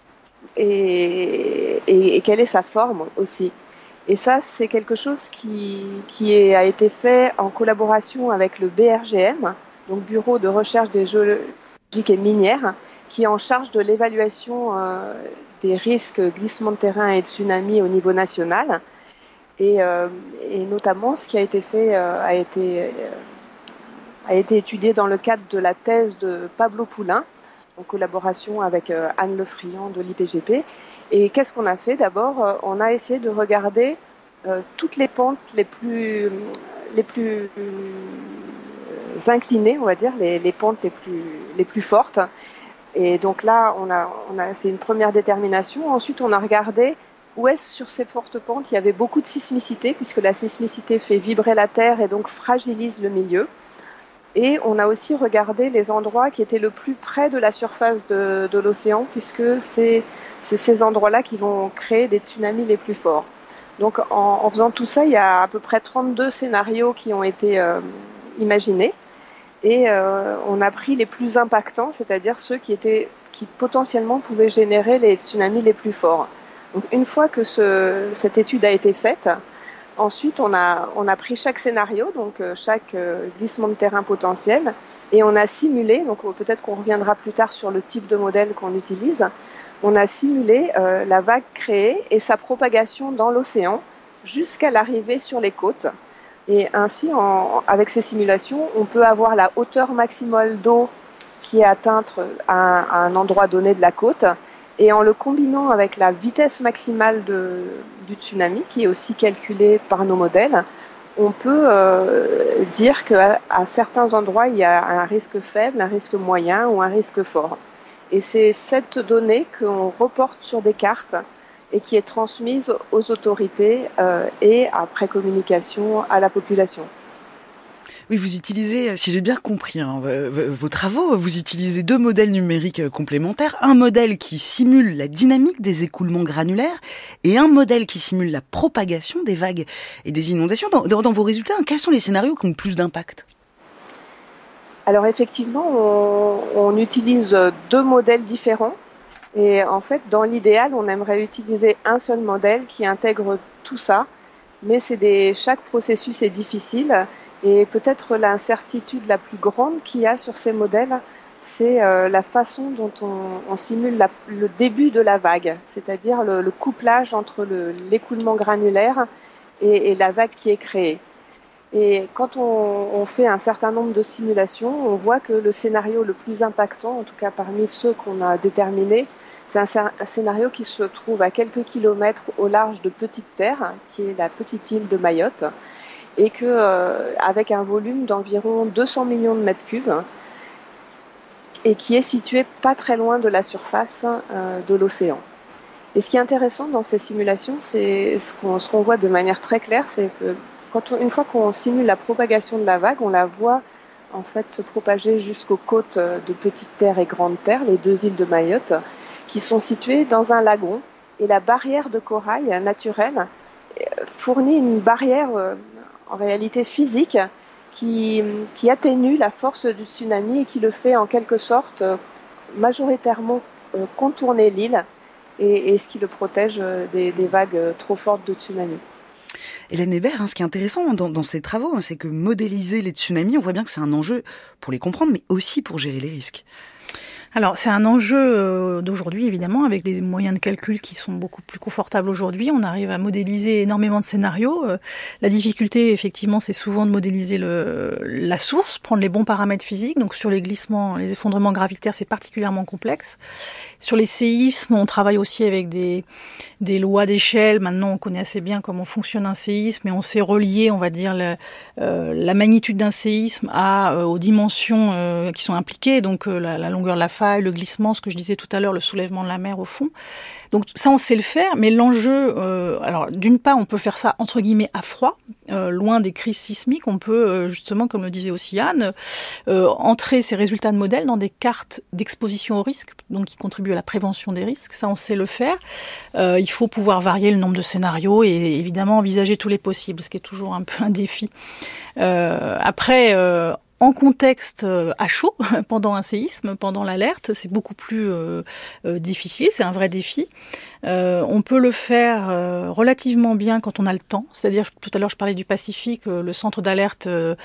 et quelle est sa forme aussi. Et ça, c'est quelque chose qui a été fait en collaboration avec le BRGM, donc Bureau de recherche des géologiques et minières, qui est en charge de l'évaluation des risques glissements de terrain et de tsunami au niveau national. Et notamment, ce qui a été fait a été étudié dans le cadre de la thèse de Pablo Poulain, en collaboration avec Anne Lefriand de l'IPGP. Et qu'est-ce qu'on a fait? D'abord, on a essayé de regarder toutes les pentes les plus inclinées, on va dire, les pentes les plus fortes. Et donc là, c'est une première détermination. Ensuite, on a regardé où est-ce sur ces fortes pentes il y avait beaucoup de sismicité, puisque la sismicité fait vibrer la terre et donc fragilise le milieu. Et on a aussi regardé les endroits qui étaient le plus près de la surface de l'océan, puisque c'est ces endroits-là qui vont créer des tsunamis les plus forts. Donc en faisant tout ça, il y a à peu près 32 scénarios qui ont été imaginés. Et on a pris les plus impactants, c'est-à-dire ceux qui potentiellement pouvaient générer les tsunamis les plus forts. Donc une fois que cette étude a été faite, ensuite, on a pris chaque scénario, donc chaque glissement de terrain potentiel, et on a simulé, donc peut-être qu'on reviendra plus tard sur le type de modèle qu'on utilise, on a simulé la vague créée et sa propagation dans l'océan jusqu'à l'arrivée sur les côtes. Et ainsi, avec ces simulations, on peut avoir la hauteur maximale d'eau qui est atteinte à un endroit donné de la côte, et en le combinant avec la vitesse maximale du tsunami, qui est aussi calculée par nos modèles, on peut dire qu'à certains endroits, il y a un risque faible, un risque moyen ou un risque fort. Et c'est cette donnée qu'on reporte sur des cartes et qui est transmise aux autorités et après communication à la population. Oui, vous utilisez, si j'ai bien compris vos travaux, vous utilisez deux modèles numériques complémentaires. Un modèle qui simule la dynamique des écoulements granulaires et un modèle qui simule la propagation des vagues et des inondations. Dans vos résultats, quels sont les scénarios qui ont le plus d'impact? Alors effectivement, on utilise deux modèles différents. Et en fait, dans l'idéal, on aimerait utiliser un seul modèle qui intègre tout ça. Mais chaque processus est difficile. Et peut-être l'incertitude la plus grande qu'il y a sur ces modèles, c'est la façon dont on simule le début de la vague, c'est-à-dire le couplage entre l'écoulement granulaire et la vague qui est créée. Et quand on fait un certain nombre de simulations, on voit que le scénario le plus impactant, en tout cas parmi ceux qu'on a déterminés, c'est un scénario qui se trouve à quelques kilomètres au large de Petite Terre, qui est la petite île de Mayotte, et avec un volume d'environ 200 millions de mètres cubes, et qui est situé pas très loin de la surface de l'océan. Et ce qui est intéressant dans ces simulations, c'est ce qu'on voit de manière très claire, c'est que une fois qu'on simule la propagation de la vague, on la voit en fait se propager jusqu'aux côtes de Petite Terre et Grande Terre, les deux îles de Mayotte, qui sont situées dans un lagon. Et la barrière de corail naturelle fournit une barrière en réalité physique qui atténue la force du tsunami et qui le fait en quelque sorte majoritairement contourner l'île et ce qui le protège des vagues trop fortes de tsunami. Hélène Hébert, ce qui est intéressant dans ces travaux, c'est que modéliser les tsunamis, on voit bien que c'est un enjeu pour les comprendre, mais aussi pour gérer les risques. Alors c'est un enjeu d'aujourd'hui évidemment, avec des moyens de calcul qui sont beaucoup plus confortables aujourd'hui. On arrive à modéliser énormément de scénarios. La difficulté effectivement c'est souvent de modéliser la source, prendre les bons paramètres physiques. Donc sur les glissements, les effondrements gravitaires c'est particulièrement complexe. Sur les séismes on travaille aussi avec des lois d'échelle. Maintenant on connaît assez bien comment fonctionne un séisme et on sait relier on va dire la magnitude d'un séisme aux dimensions qui sont impliquées. Donc la longueur de la faille, le glissement, ce que je disais tout à l'heure, le soulèvement de la mer au fond. Donc ça, on sait le faire, mais l'enjeu, alors d'une part, on peut faire ça entre guillemets à froid, loin des crises sismiques. On peut justement, comme le disait aussi Anne, entrer ces résultats de modèles dans des cartes d'exposition au risque, donc qui contribuent à la prévention des risques. Ça, on sait le faire. Il faut pouvoir varier le nombre de scénarios et évidemment envisager tous les possibles, ce qui est toujours un peu un défi. Après. En contexte à chaud, pendant un séisme, pendant l'alerte, c'est beaucoup plus difficile, c'est un vrai défi. On peut le faire relativement bien quand on a le temps. C'est-à-dire, tout à l'heure je parlais du Pacifique, le centre d'alerte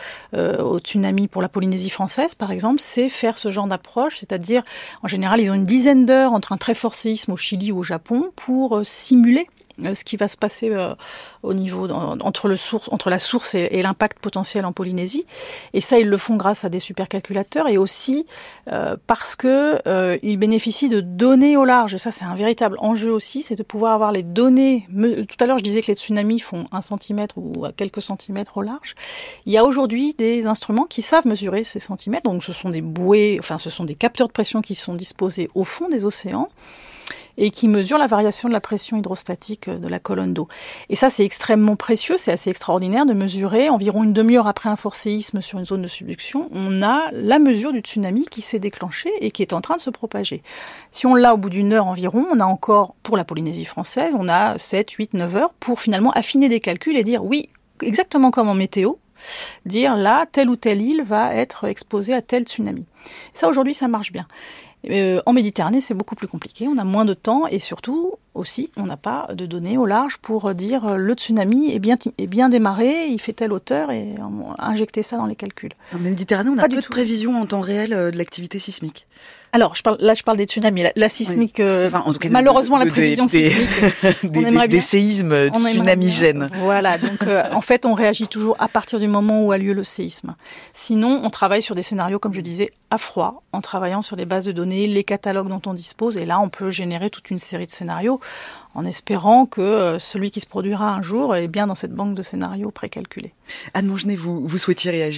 au tsunami pour la Polynésie française, par exemple, c'est faire ce genre d'approche. C'est-à-dire, en général, ils ont une dizaine d'heures entre un très fort séisme au Chili ou au Japon pour simuler ce qui va se passer au niveau entre la source et l'impact potentiel en Polynésie. Et ça, ils le font grâce à des supercalculateurs et aussi parce que ils bénéficient de données au large. Et ça, c'est un véritable enjeu aussi, c'est de pouvoir avoir les données. Tout à l'heure, je disais que les tsunamis font 1 centimètre ou à quelques centimètres au large. Il y a aujourd'hui des instruments qui savent mesurer ces centimètres. Donc, ce sont des bouées, ce sont des capteurs de pression qui sont disposés au fond des océans et qui mesure la variation de la pression hydrostatique de la colonne d'eau. Et ça, c'est extrêmement précieux, c'est assez extraordinaire de mesurer, environ une demi-heure après un fort séisme sur une zone de subduction, on a la mesure du tsunami qui s'est déclenché et qui est en train de se propager. Si on l'a au bout d'une heure environ, on a encore, pour la Polynésie française, on a 7, 8, 9 heures pour finalement affiner des calculs et dire oui, exactement comme en météo, dire là, telle ou telle île va être exposée à tel tsunami. Ça, aujourd'hui, ça marche bien. En Méditerranée, c'est beaucoup plus compliqué. On a moins de temps et surtout, aussi, on n'a pas de données au large pour dire le tsunami est bien démarré, il fait telle hauteur et injecter ça dans les calculs. En Méditerranée, on a peu de prévisions en temps réel de l'activité sismique. Alors, je parle des tsunamis. La sismique, oui. En tout cas, malheureusement, la prévision sismique, on aimerait bien. Des séismes tsunamigènes. Voilà, donc en fait, on réagit toujours à partir du moment où a lieu le séisme. Sinon, on travaille sur des scénarios, comme je disais, à froid, en travaillant sur les bases de données, les catalogues dont on dispose, et là, on peut générer toute une série de scénarios, en espérant que celui qui se produira un jour est bien dans cette banque de scénarios précalculés. Anne Mongenet, vous souhaitiez réagir ?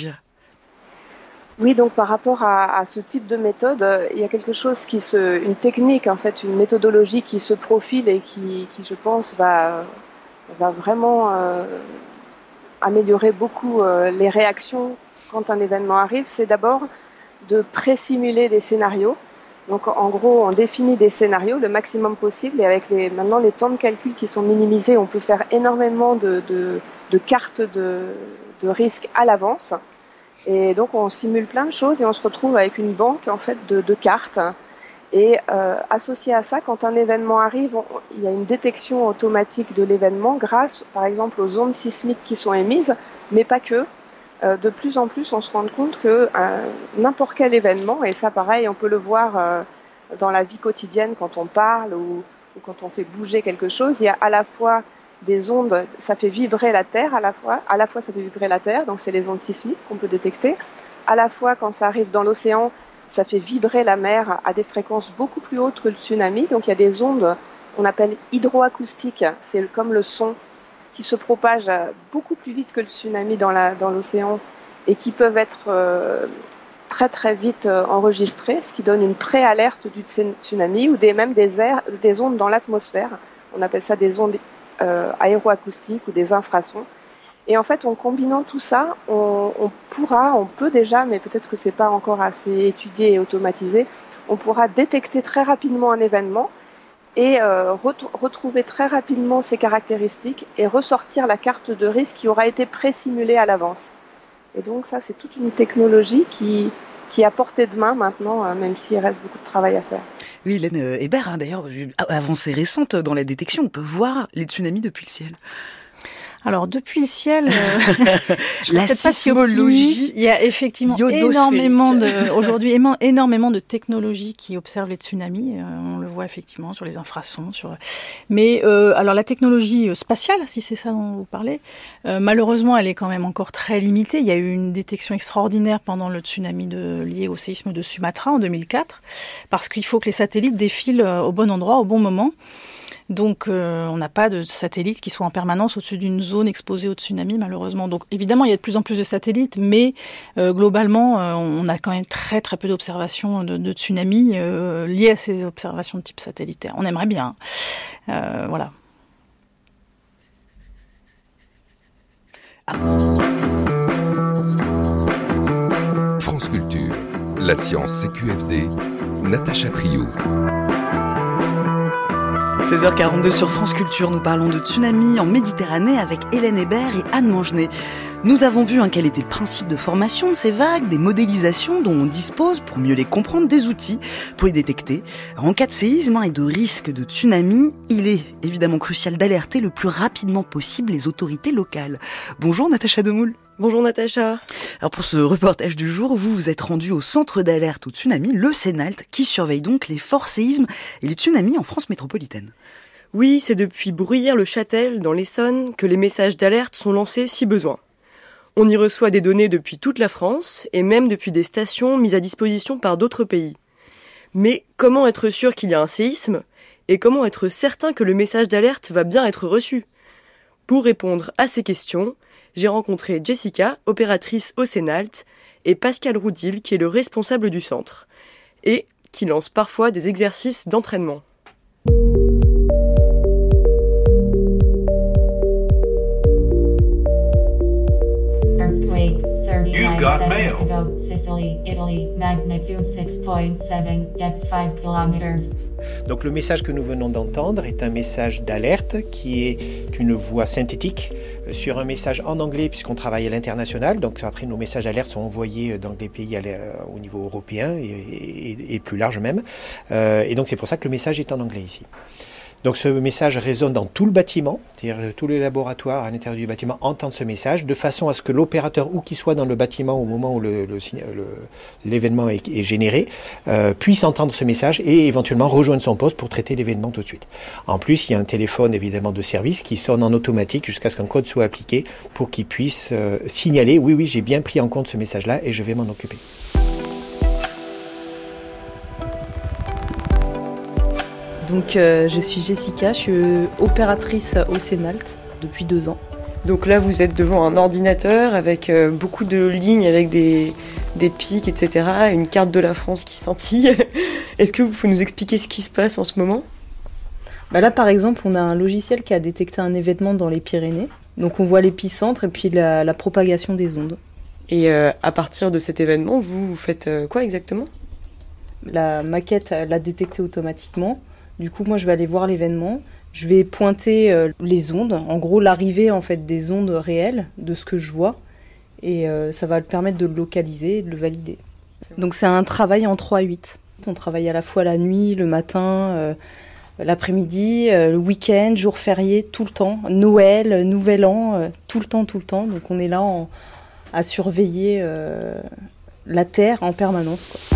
Oui, donc par rapport à ce type de méthode, il y a quelque chose une technique en fait, une méthodologie qui se profile et qui je pense va vraiment améliorer beaucoup les réactions quand un événement arrive. C'est d'abord de pré-simuler des scénarios. Donc en gros, on définit des scénarios le maximum possible et avec maintenant les temps de calcul qui sont minimisés, on peut faire énormément de cartes de risque à l'avance. Et donc on simule plein de choses et on se retrouve avec une banque en fait de cartes. Et associé à ça, quand un événement arrive, il y a une détection automatique de l'événement grâce, par exemple, aux ondes sismiques qui sont émises, mais pas que. De plus en plus, on se rend compte que n'importe quel événement, et ça pareil, on peut le voir dans la vie quotidienne quand on parle ou quand on fait bouger quelque chose, il y a à la fois des ondes, ça fait vibrer la Terre à la fois ça fait vibrer la Terre, donc c'est les ondes sismiques qu'on peut détecter. À la fois, quand ça arrive dans l'océan, ça fait vibrer la mer à des fréquences beaucoup plus hautes que le tsunami. Donc il y a des ondes, on appelle hydroacoustiques, c'est comme le son qui se propage beaucoup plus vite que le tsunami dans l'océan et qui peuvent être très très vite enregistrées, ce qui donne une pré-alerte du tsunami ou même des ondes dans l'atmosphère. On appelle ça des ondes aéroacoustiques ou des infrasons. Et en fait, en combinant tout ça, on peut déjà, mais peut-être que c'est pas encore assez étudié et automatisé, on pourra détecter très rapidement un événement et retrouver très rapidement ses caractéristiques et ressortir la carte de risque qui aura été pré-simulée à l'avance. Et donc ça, c'est toute une technologie qui est à portée de main maintenant, même s'il reste beaucoup de travail à faire. Oui, Hélène Hébert, d'ailleurs, avancée récente dans la détection, on peut voir les tsunamis depuis le ciel. Alors depuis le ciel, la sismologie, il y a effectivement aujourd'hui énormément de technologies qui observent les tsunamis. On le voit effectivement sur les infrasons, mais alors la technologie spatiale, si c'est ça dont vous parlez, malheureusement elle est quand même encore très limitée. Il y a eu une détection extraordinaire pendant le tsunami lié au séisme de Sumatra en 2004, parce qu'il faut que les satellites défilent au bon endroit au bon moment. Donc on n'a pas de satellites qui soient en permanence au-dessus d'une zone exposée au tsunami, malheureusement. Donc évidemment, il y a de plus en plus de satellites, mais globalement, on a quand même très très peu d'observations de tsunamis liées à ces observations de type satellitaire. On aimerait bien. Voilà. France Culture, la science CQFD, Natacha Trio. 16h42 sur France Culture, nous parlons de tsunami en Méditerranée avec Hélène Hébert et Anne Mangenet. Nous avons vu quel était le principe de formation de ces vagues, des modélisations dont on dispose pour mieux les comprendre, des outils pour les détecter. En cas de séisme et de risque de tsunami, il est évidemment crucial d'alerter le plus rapidement possible les autorités locales. Bonjour Natacha Demoule. Bonjour Natacha. Alors pour ce reportage du jour, vous vous êtes rendu au centre d'alerte au tsunami, le CENALT, qui surveille donc les forts séismes et les tsunamis en France métropolitaine. Oui, c'est depuis Bruyères-le-Châtel, dans l'Essonne, que les messages d'alerte sont lancés si besoin. On y reçoit des données depuis toute la France et même depuis des stations mises à disposition par d'autres pays. Mais comment être sûr qu'il y a un séisme et comment être certain que le message d'alerte va bien être reçu ? Pour répondre à ces questions, j'ai rencontré Jessica, opératrice au CENALT, et Pascal Roudil, qui est le responsable du centre, et qui lance parfois des exercices d'entraînement. Earthquake, 39 seconds ago, Sicily, Italy, magnitude 6.7, depth 5 kilometers. Donc le message que nous venons d'entendre est un message d'alerte qui est une voix synthétique sur un message en anglais puisqu'on travaille à l'international. Donc après nos messages d'alerte sont envoyés dans des pays au niveau européen et plus large même. Et donc c'est pour ça que le message est en anglais ici. Donc ce message résonne dans tout le bâtiment, c'est-à-dire tous les laboratoires à l'intérieur du bâtiment entendent ce message de façon à ce que l'opérateur, où qu'il soit dans le bâtiment au moment où l'événement est généré, puisse entendre ce message et éventuellement rejoindre son poste pour traiter l'événement tout de suite. En plus, il y a un téléphone évidemment de service qui sonne en automatique jusqu'à ce qu'un code soit appliqué pour qu'il puisse signaler « oui, j'ai bien pris en compte ce message-là et je vais m'en occuper ». Donc je suis Jessica, je suis opératrice au CENALT depuis 2 ans. Donc là vous êtes devant un ordinateur avec beaucoup de lignes, avec des pics, etc. Une carte de la France qui scintille. Est-ce que vous pouvez nous expliquer ce qui se passe en ce moment ? Là par exemple on a un logiciel qui a détecté un événement dans les Pyrénées. Donc on voit l'épicentre et puis la propagation des ondes. Et à partir de cet événement, vous faites quoi exactement ? La maquette l'a détecté automatiquement. Du coup, moi, je vais aller voir l'événement. Je vais pointer les ondes, en gros l'arrivée en fait des ondes réelles de ce que je vois, et ça va permettre de le localiser et de le valider. Donc c'est un travail en 3-8. On travaille à la fois la nuit, le matin, l'après-midi, le week-end, jour férié, tout le temps. Noël, Nouvel An, tout le temps. Donc on est là à surveiller la Terre en permanence, quoi.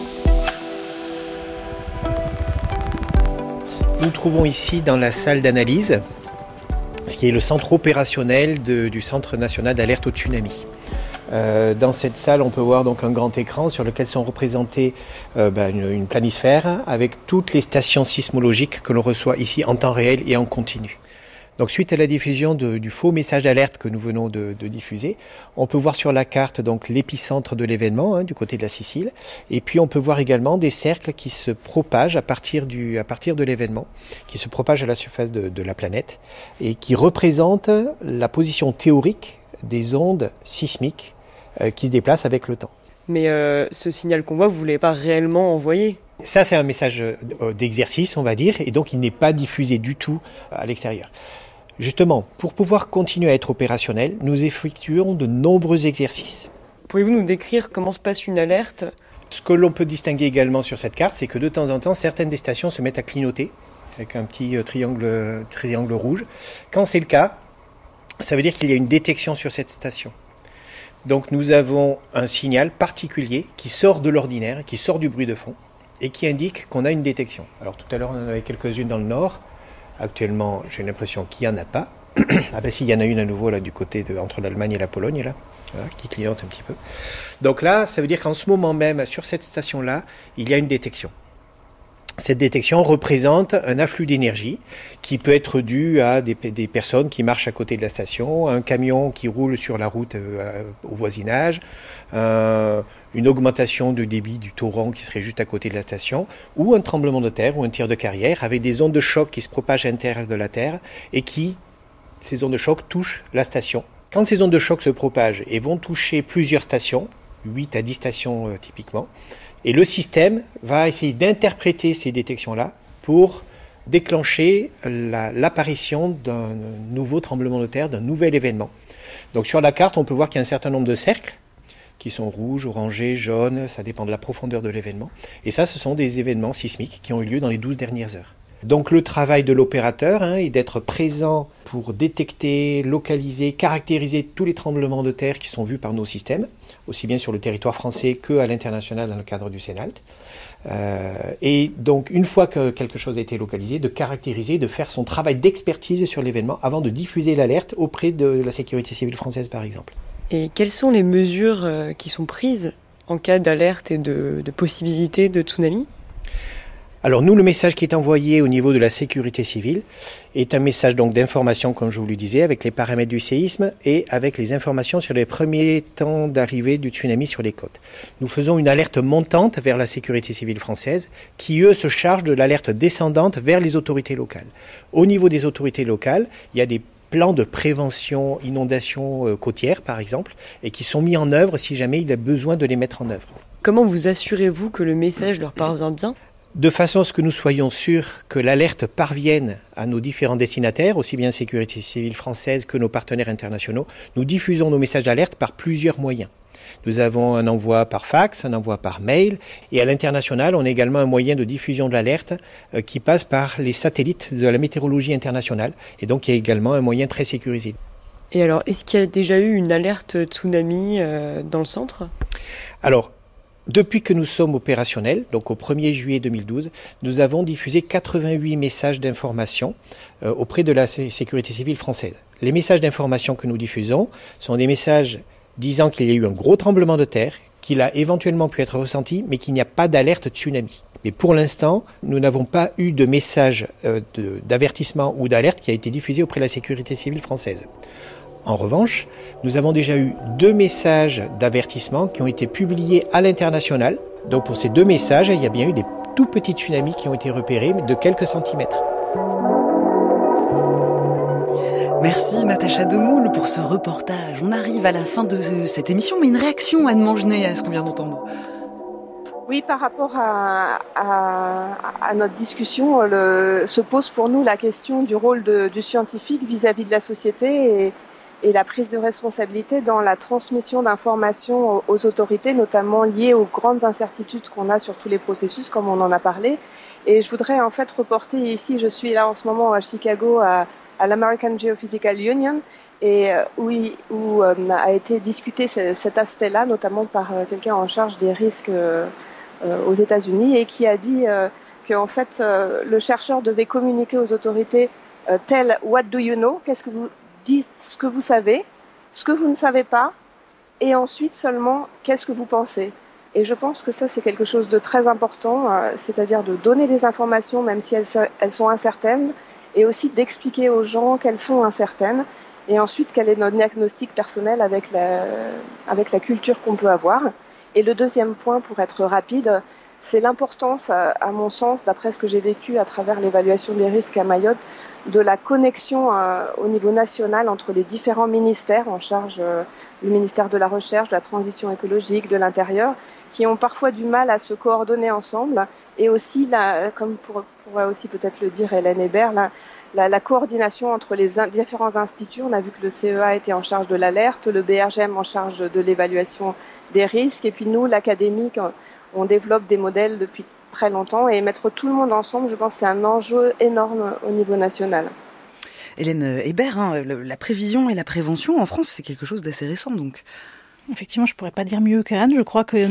Nous nous trouvons ici dans la salle d'analyse, ce qui est le centre opérationnel du Centre national d'alerte au tsunami. Dans cette salle, on peut voir donc un grand écran sur lequel sont représentées une planisphère avec toutes les stations sismologiques que l'on reçoit ici en temps réel et en continu. Donc suite à la diffusion du faux message d'alerte que nous venons de diffuser, on peut voir sur la carte donc l'épicentre de l'événement du côté de la Sicile, et puis on peut voir également des cercles qui se propagent à partir de l'événement, qui se propagent à la surface de la planète et qui représentent la position théorique des ondes sismiques qui se déplacent avec le temps. Mais ce signal qu'on voit, vous ne l'avez pas réellement envoyé ? Ça, c'est un message d'exercice, on va dire, et donc il n'est pas diffusé du tout à l'extérieur. Justement, pour pouvoir continuer à être opérationnel, nous effectuons de nombreux exercices. Pourriez-vous nous décrire comment se passe une alerte ? Ce que l'on peut distinguer également sur cette carte, c'est que de temps en temps, certaines des stations se mettent à clignoter avec un petit triangle rouge. Quand c'est le cas, ça veut dire qu'il y a une détection sur cette station. Donc nous avons un signal particulier qui sort de l'ordinaire, qui sort du bruit de fond et qui indique qu'on a une détection. Alors tout à l'heure, on en avait quelques-unes dans le nord. Actuellement, j'ai l'impression qu'il n'y en a pas. Ah ben si, il y en a une à nouveau là du côté entre l'Allemagne et la Pologne là, voilà, qui clignote un petit peu. Donc là, ça veut dire qu'en ce moment même, sur cette station-là, il y a une détection. Cette détection représente un afflux d'énergie qui peut être dû à des personnes qui marchent à côté de la station, un camion qui roule sur la route au voisinage, une augmentation du débit du torrent qui serait juste à côté de la station, ou un tremblement de terre ou un tir de carrière avec des ondes de choc qui se propagent à l'intérieur de la Terre et ces ondes de choc touchent la station. Quand ces ondes de choc se propagent et vont toucher plusieurs stations, 8 à 10 stations typiquement, et le système va essayer d'interpréter ces détections-là pour déclencher l'apparition d'un nouveau tremblement de terre, d'un nouvel événement. Donc sur la carte, on peut voir qu'il y a un certain nombre de cercles qui sont rouges, orangés, jaunes, ça dépend de la profondeur de l'événement. Et ça, ce sont des événements sismiques qui ont eu lieu dans les 12 dernières heures. Donc le travail de l'opérateur est d'être présent pour détecter, localiser, caractériser tous les tremblements de terre qui sont vus par nos systèmes, aussi bien sur le territoire français qu'à l'international dans le cadre du CENALT. Et donc une fois que quelque chose a été localisé, de caractériser, de faire son travail d'expertise sur l'événement avant de diffuser l'alerte auprès de la sécurité civile française par exemple. Et quelles sont les mesures qui sont prises en cas d'alerte et de possibilité de tsunami ? Alors nous, le message qui est envoyé au niveau de la sécurité civile est un message donc d'information, comme je vous le disais, avec les paramètres du séisme et avec les informations sur les premiers temps d'arrivée du tsunami sur les côtes. Nous faisons une alerte montante vers la sécurité civile française qui, eux, se chargent de l'alerte descendante vers les autorités locales. Au niveau des autorités locales, il y a des plans de prévention inondation côtière, par exemple, et qui sont mis en œuvre si jamais il y a besoin de les mettre en œuvre. Comment vous assurez-vous que le message leur parvient bien ? De façon à ce que nous soyons sûrs que l'alerte parvienne à nos différents destinataires, aussi bien Sécurité civile française que nos partenaires internationaux, nous diffusons nos messages d'alerte par plusieurs moyens. Nous avons un envoi par fax, un envoi par mail, et à l'international, on a également un moyen de diffusion de l'alerte qui passe par les satellites de la météorologie internationale, et donc il y a également un moyen très sécurisé. Et alors, est-ce qu'il y a déjà eu une alerte tsunami dans le centre ? Alors, depuis que nous sommes opérationnels, donc au 1er juillet 2012, nous avons diffusé 88 messages d'information auprès de la sécurité civile française. Les messages d'information que nous diffusons sont des messages disant qu'il y a eu un gros tremblement de terre, qu'il a éventuellement pu être ressenti, mais qu'il n'y a pas d'alerte tsunami. Mais pour l'instant, nous n'avons pas eu de message d'avertissement ou d'alerte qui a été diffusé auprès de la sécurité civile française. En revanche, nous avons déjà eu 2 messages d'avertissement qui ont été publiés à l'international. Donc pour ces 2 messages, il y a bien eu des tout petits tsunamis qui ont été repérés de quelques centimètres. Merci Natacha Demoule pour ce reportage. On arrive à la fin de cette émission, mais une réaction, Anne Mangenet, à ce qu'on vient d'entendre. Oui, par rapport à notre discussion, se pose pour nous la question du rôle du scientifique vis-à-vis de la société et la prise de responsabilité dans la transmission d'informations aux autorités, notamment liées aux grandes incertitudes qu'on a sur tous les processus, comme on en a parlé. Et je voudrais en fait reporter ici, je suis là en ce moment à Chicago, à l'American Geophysical Union, et où a été discuté cet aspect-là, notamment par quelqu'un en charge des risques aux États-Unis, et qui a dit qu'en fait le chercheur devait communiquer aux autorités tell what do you know, qu'est-ce que vous dites, ce que vous savez, ce que vous ne savez pas, et ensuite seulement qu'est-ce que vous pensez. Et je pense que ça c'est quelque chose de très important, c'est-à-dire de donner des informations même si elles sont incertaines, et aussi d'expliquer aux gens qu'elles sont incertaines, et ensuite quel est notre diagnostic personnel avec la culture qu'on peut avoir. Et le deuxième point, pour être rapide, c'est l'importance, à mon sens, d'après ce que j'ai vécu à travers l'évaluation des risques à Mayotte, de la connexion au niveau national entre les différents ministères en charge, le ministère de la Recherche, de la Transition écologique, de l'Intérieur, qui ont parfois du mal à se coordonner ensemble, et aussi, comme pourrait aussi peut-être le dire Hélène Hébert, la coordination entre les différents instituts. On a vu que le CEA était en charge de l'alerte, le BRGM en charge de l'évaluation des risques, et puis nous, l'académique, On développe des modèles depuis très longtemps et mettre tout le monde ensemble, je pense que c'est un enjeu énorme au niveau national. Hélène Hébert, la prévision et la prévention en France, c'est quelque chose d'assez récent donc. Effectivement, je pourrais pas dire mieux qu'Anne. Je crois que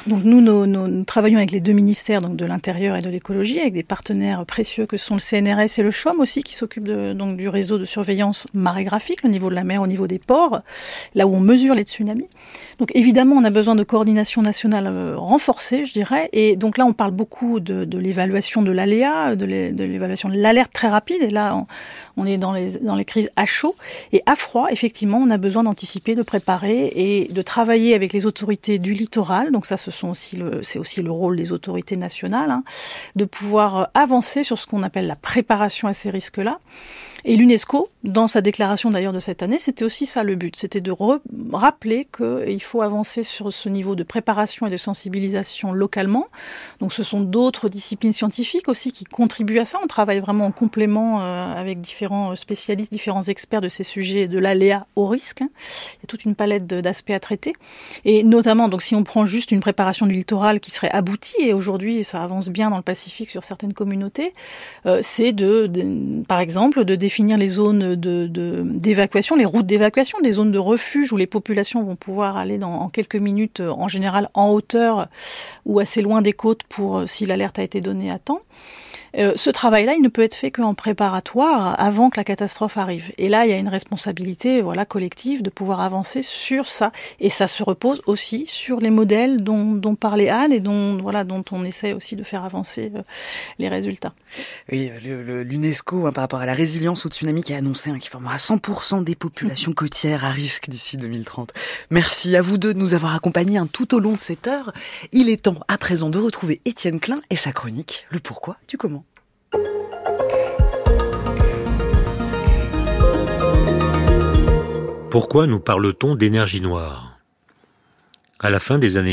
nous travaillons avec les deux ministères, donc de l'Intérieur et de l'Écologie, avec des partenaires précieux que sont le CNRS et le CHOM aussi, qui s'occupent donc du réseau de surveillance marégraphique, au niveau de la mer, au niveau des ports, là où on mesure les tsunamis. Donc évidemment, on a besoin de coordination nationale renforcée, je dirais. Et donc là, on parle beaucoup de l'évaluation de l'aléa, de l'évaluation de l'alerte très rapide. Et là, on est dans les crises à chaud. Et à froid, effectivement, on a besoin d'anticiper, de préparer et de travailler avec les autorités du littoral, donc ça c'est aussi le rôle des autorités nationales, de pouvoir avancer sur ce qu'on appelle la préparation à ces risques-là. Et l'UNESCO, dans sa déclaration d'ailleurs de cette année, c'était aussi ça le but, c'était de rappeler qu'il faut avancer sur ce niveau de préparation et de sensibilisation localement. Donc ce sont d'autres disciplines scientifiques aussi qui contribuent à ça. On travaille vraiment en complément avec différents spécialistes, différents experts de ces sujets, de l'aléa au risque. Il y a toute une palette d'aspects à traiter. Et notamment, donc si on prend juste une préparation du littoral qui serait aboutie, et aujourd'hui ça avance bien dans le Pacifique sur certaines communautés, c'est par exemple de définir les zones d'évacuation, les routes d'évacuation, des zones de refuge où les populations vont pouvoir aller en quelques minutes, en général en hauteur ou assez loin des côtes si l'alerte a été donnée à temps. Ce travail-là, il ne peut être fait qu'en préparatoire avant que la catastrophe arrive. Et là, il y a une responsabilité collective de pouvoir avancer sur ça. Et ça se repose aussi sur les modèles dont parlait Anne et dont on essaie aussi de faire avancer les résultats. Oui, l'UNESCO, par rapport à la résilience au tsunami, qui a annoncé qu'il formera 100% des populations côtières à risque d'ici 2030. Merci à vous deux de nous avoir accompagnés tout au long de cette heure. Il est temps à présent de retrouver Étienne Klein et sa chronique, le pourquoi du comment. Pourquoi nous parle-t-on d'énergie noire ? À la fin des années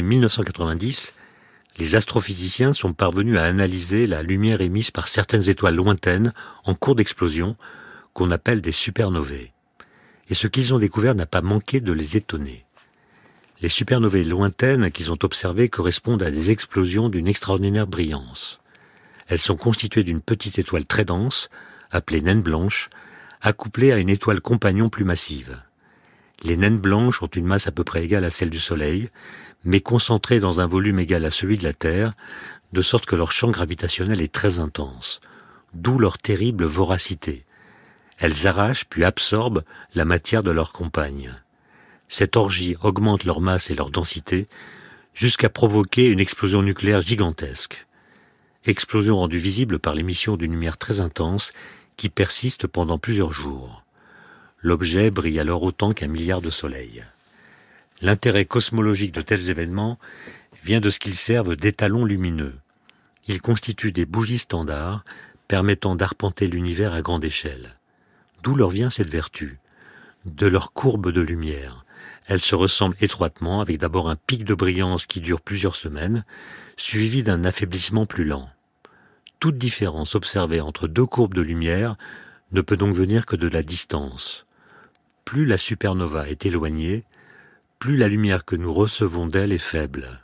1990, les astrophysiciens sont parvenus à analyser la lumière émise par certaines étoiles lointaines en cours d'explosion, qu'on appelle des supernovae. Et ce qu'ils ont découvert n'a pas manqué de les étonner. Les supernovae lointaines qu'ils ont observées correspondent à des explosions d'une extraordinaire brillance. Elles sont constituées d'une petite étoile très dense, appelée naine blanche, accouplée à une étoile compagnon plus massive. Les naines blanches ont une masse à peu près égale à celle du Soleil, mais concentrées dans un volume égal à celui de la Terre, de sorte que leur champ gravitationnel est très intense, d'où leur terrible voracité. Elles arrachent puis absorbent la matière de leurs compagnes. Cette orgie augmente leur masse et leur densité, jusqu'à provoquer une explosion nucléaire gigantesque. Explosion rendue visible par l'émission d'une lumière très intense qui persiste pendant plusieurs jours. L'objet brille alors autant qu'un milliard de soleils. L'intérêt cosmologique de tels événements vient de ce qu'ils servent d'étalons lumineux. Ils constituent des bougies standards permettant d'arpenter l'univers à grande échelle. D'où leur vient cette vertu ? De leur courbe de lumière. Elles se ressemblent étroitement avec d'abord un pic de brillance qui dure plusieurs semaines, suivi d'un affaiblissement plus lent. Toute différence observée entre deux courbes de lumière ne peut donc venir que de la distance. Plus la supernova est éloignée, plus la lumière que nous recevons d'elle est faible.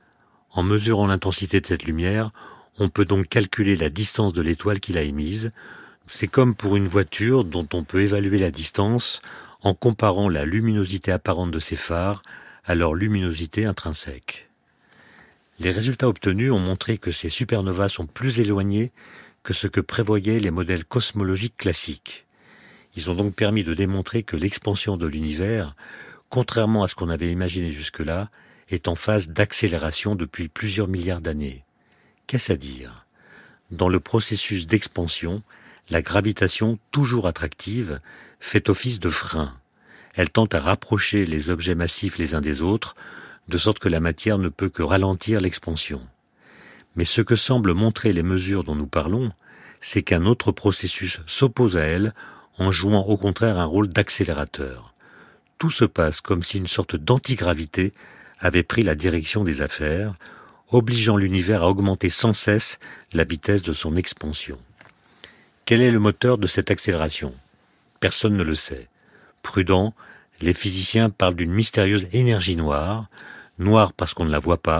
En mesurant l'intensité de cette lumière, on peut donc calculer la distance de l'étoile qui l'a émise. C'est comme pour une voiture dont on peut évaluer la distance en comparant la luminosité apparente de ses phares à leur luminosité intrinsèque. Les résultats obtenus ont montré que ces supernovas sont plus éloignées que ce que prévoyaient les modèles cosmologiques classiques. Ils ont donc permis de démontrer que l'expansion de l'univers, contrairement à ce qu'on avait imaginé jusque-là, est en phase d'accélération depuis plusieurs milliards d'années. Qu'est-ce à dire ? Dans le processus d'expansion, la gravitation, toujours attractive, fait office de frein. Elle tend à rapprocher les objets massifs les uns des autres, de sorte que la matière ne peut que ralentir l'expansion. Mais ce que semblent montrer les mesures dont nous parlons, c'est qu'un autre processus s'oppose à elle en jouant au contraire un rôle d'accélérateur. Tout se passe comme si une sorte d'antigravité avait pris la direction des affaires, obligeant l'univers à augmenter sans cesse la vitesse de son expansion. Quel est le moteur de cette accélération ? Personne ne le sait. Prudents, les physiciens parlent d'une mystérieuse énergie noire, noire parce qu'on ne la voit pas,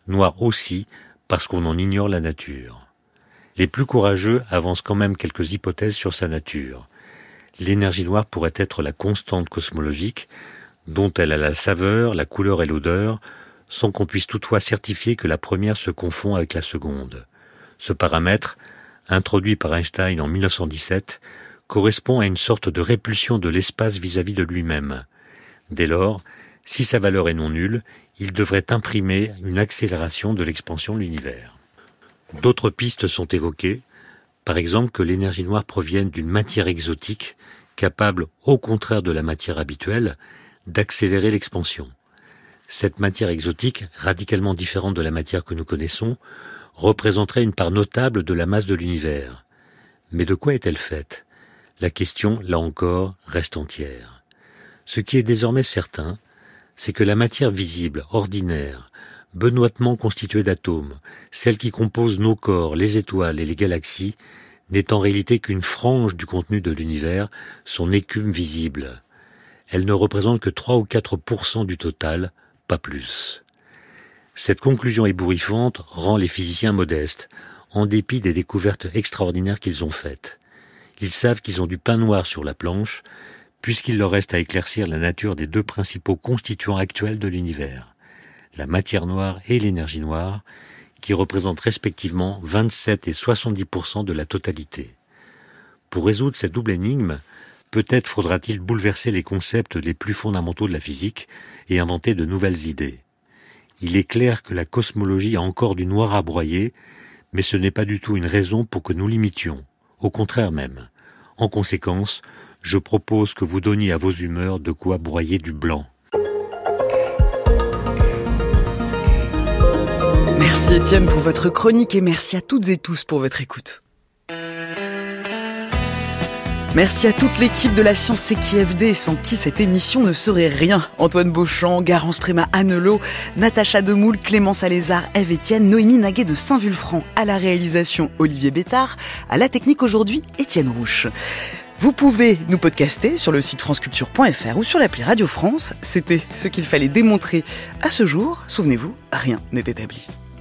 noir aussi parce qu'on en ignore la nature. Les plus courageux avancent quand même quelques hypothèses sur sa nature. L'énergie noire pourrait être la constante cosmologique, dont elle a la saveur, la couleur et l'odeur, sans qu'on puisse toutefois certifier que la première se confond avec la seconde. Ce paramètre, introduit par Einstein en 1917, correspond à une sorte de répulsion de l'espace vis-à-vis de lui-même. Dès lors, si sa valeur est non nulle, il devrait imprimer une accélération de l'expansion de l'univers. D'autres pistes sont évoquées, par exemple que l'énergie noire provienne d'une matière exotique, capable, au contraire de la matière habituelle, d'accélérer l'expansion. Cette matière exotique, radicalement différente de la matière que nous connaissons, représenterait une part notable de la masse de l'univers. Mais de quoi est-elle faite ? La question, là encore, reste entière. Ce qui est désormais certain, c'est que la matière visible, ordinaire, benoîtement constituée d'atomes, celle qui compose nos corps, les étoiles et les galaxies, n'est en réalité qu'une frange du contenu de l'univers, son écume visible. Elle ne représente que 3 ou 4% du total, pas plus. Cette conclusion ébouriffante rend les physiciens modestes, en dépit des découvertes extraordinaires qu'ils ont faites. Ils savent qu'ils ont du pain noir sur la planche, puisqu'il leur reste à éclaircir la nature des deux principaux constituants actuels de l'univers, la matière noire et l'énergie noire, qui représentent respectivement 27 et 70% de la totalité. Pour résoudre cette double énigme, peut-être faudra-t-il bouleverser les concepts les plus fondamentaux de la physique et inventer de nouvelles idées. Il est clair que la cosmologie a encore du noir à broyer, mais ce n'est pas du tout une raison pour que nous l'imitions, au contraire même. En conséquence, je propose que vous donniez à vos humeurs de quoi broyer du blanc. Merci Étienne pour votre chronique et merci à toutes et tous pour votre écoute. Merci à toute l'équipe de la Science CQFD, sans qui cette émission ne serait rien. Antoine Beauchamp, Garance Préma Annelot, Natacha Demoule, Clémence Alézard, Ève Etienne, Noémie Naguet de Saint-Vulfranc, à la réalisation Olivier Bétard, à la technique aujourd'hui Étienne Rouche. Vous pouvez nous podcaster sur le site franceculture.fr ou sur l'appli Radio France. C'était ce qu'il fallait démontrer à ce jour. Souvenez-vous, rien n'est établi.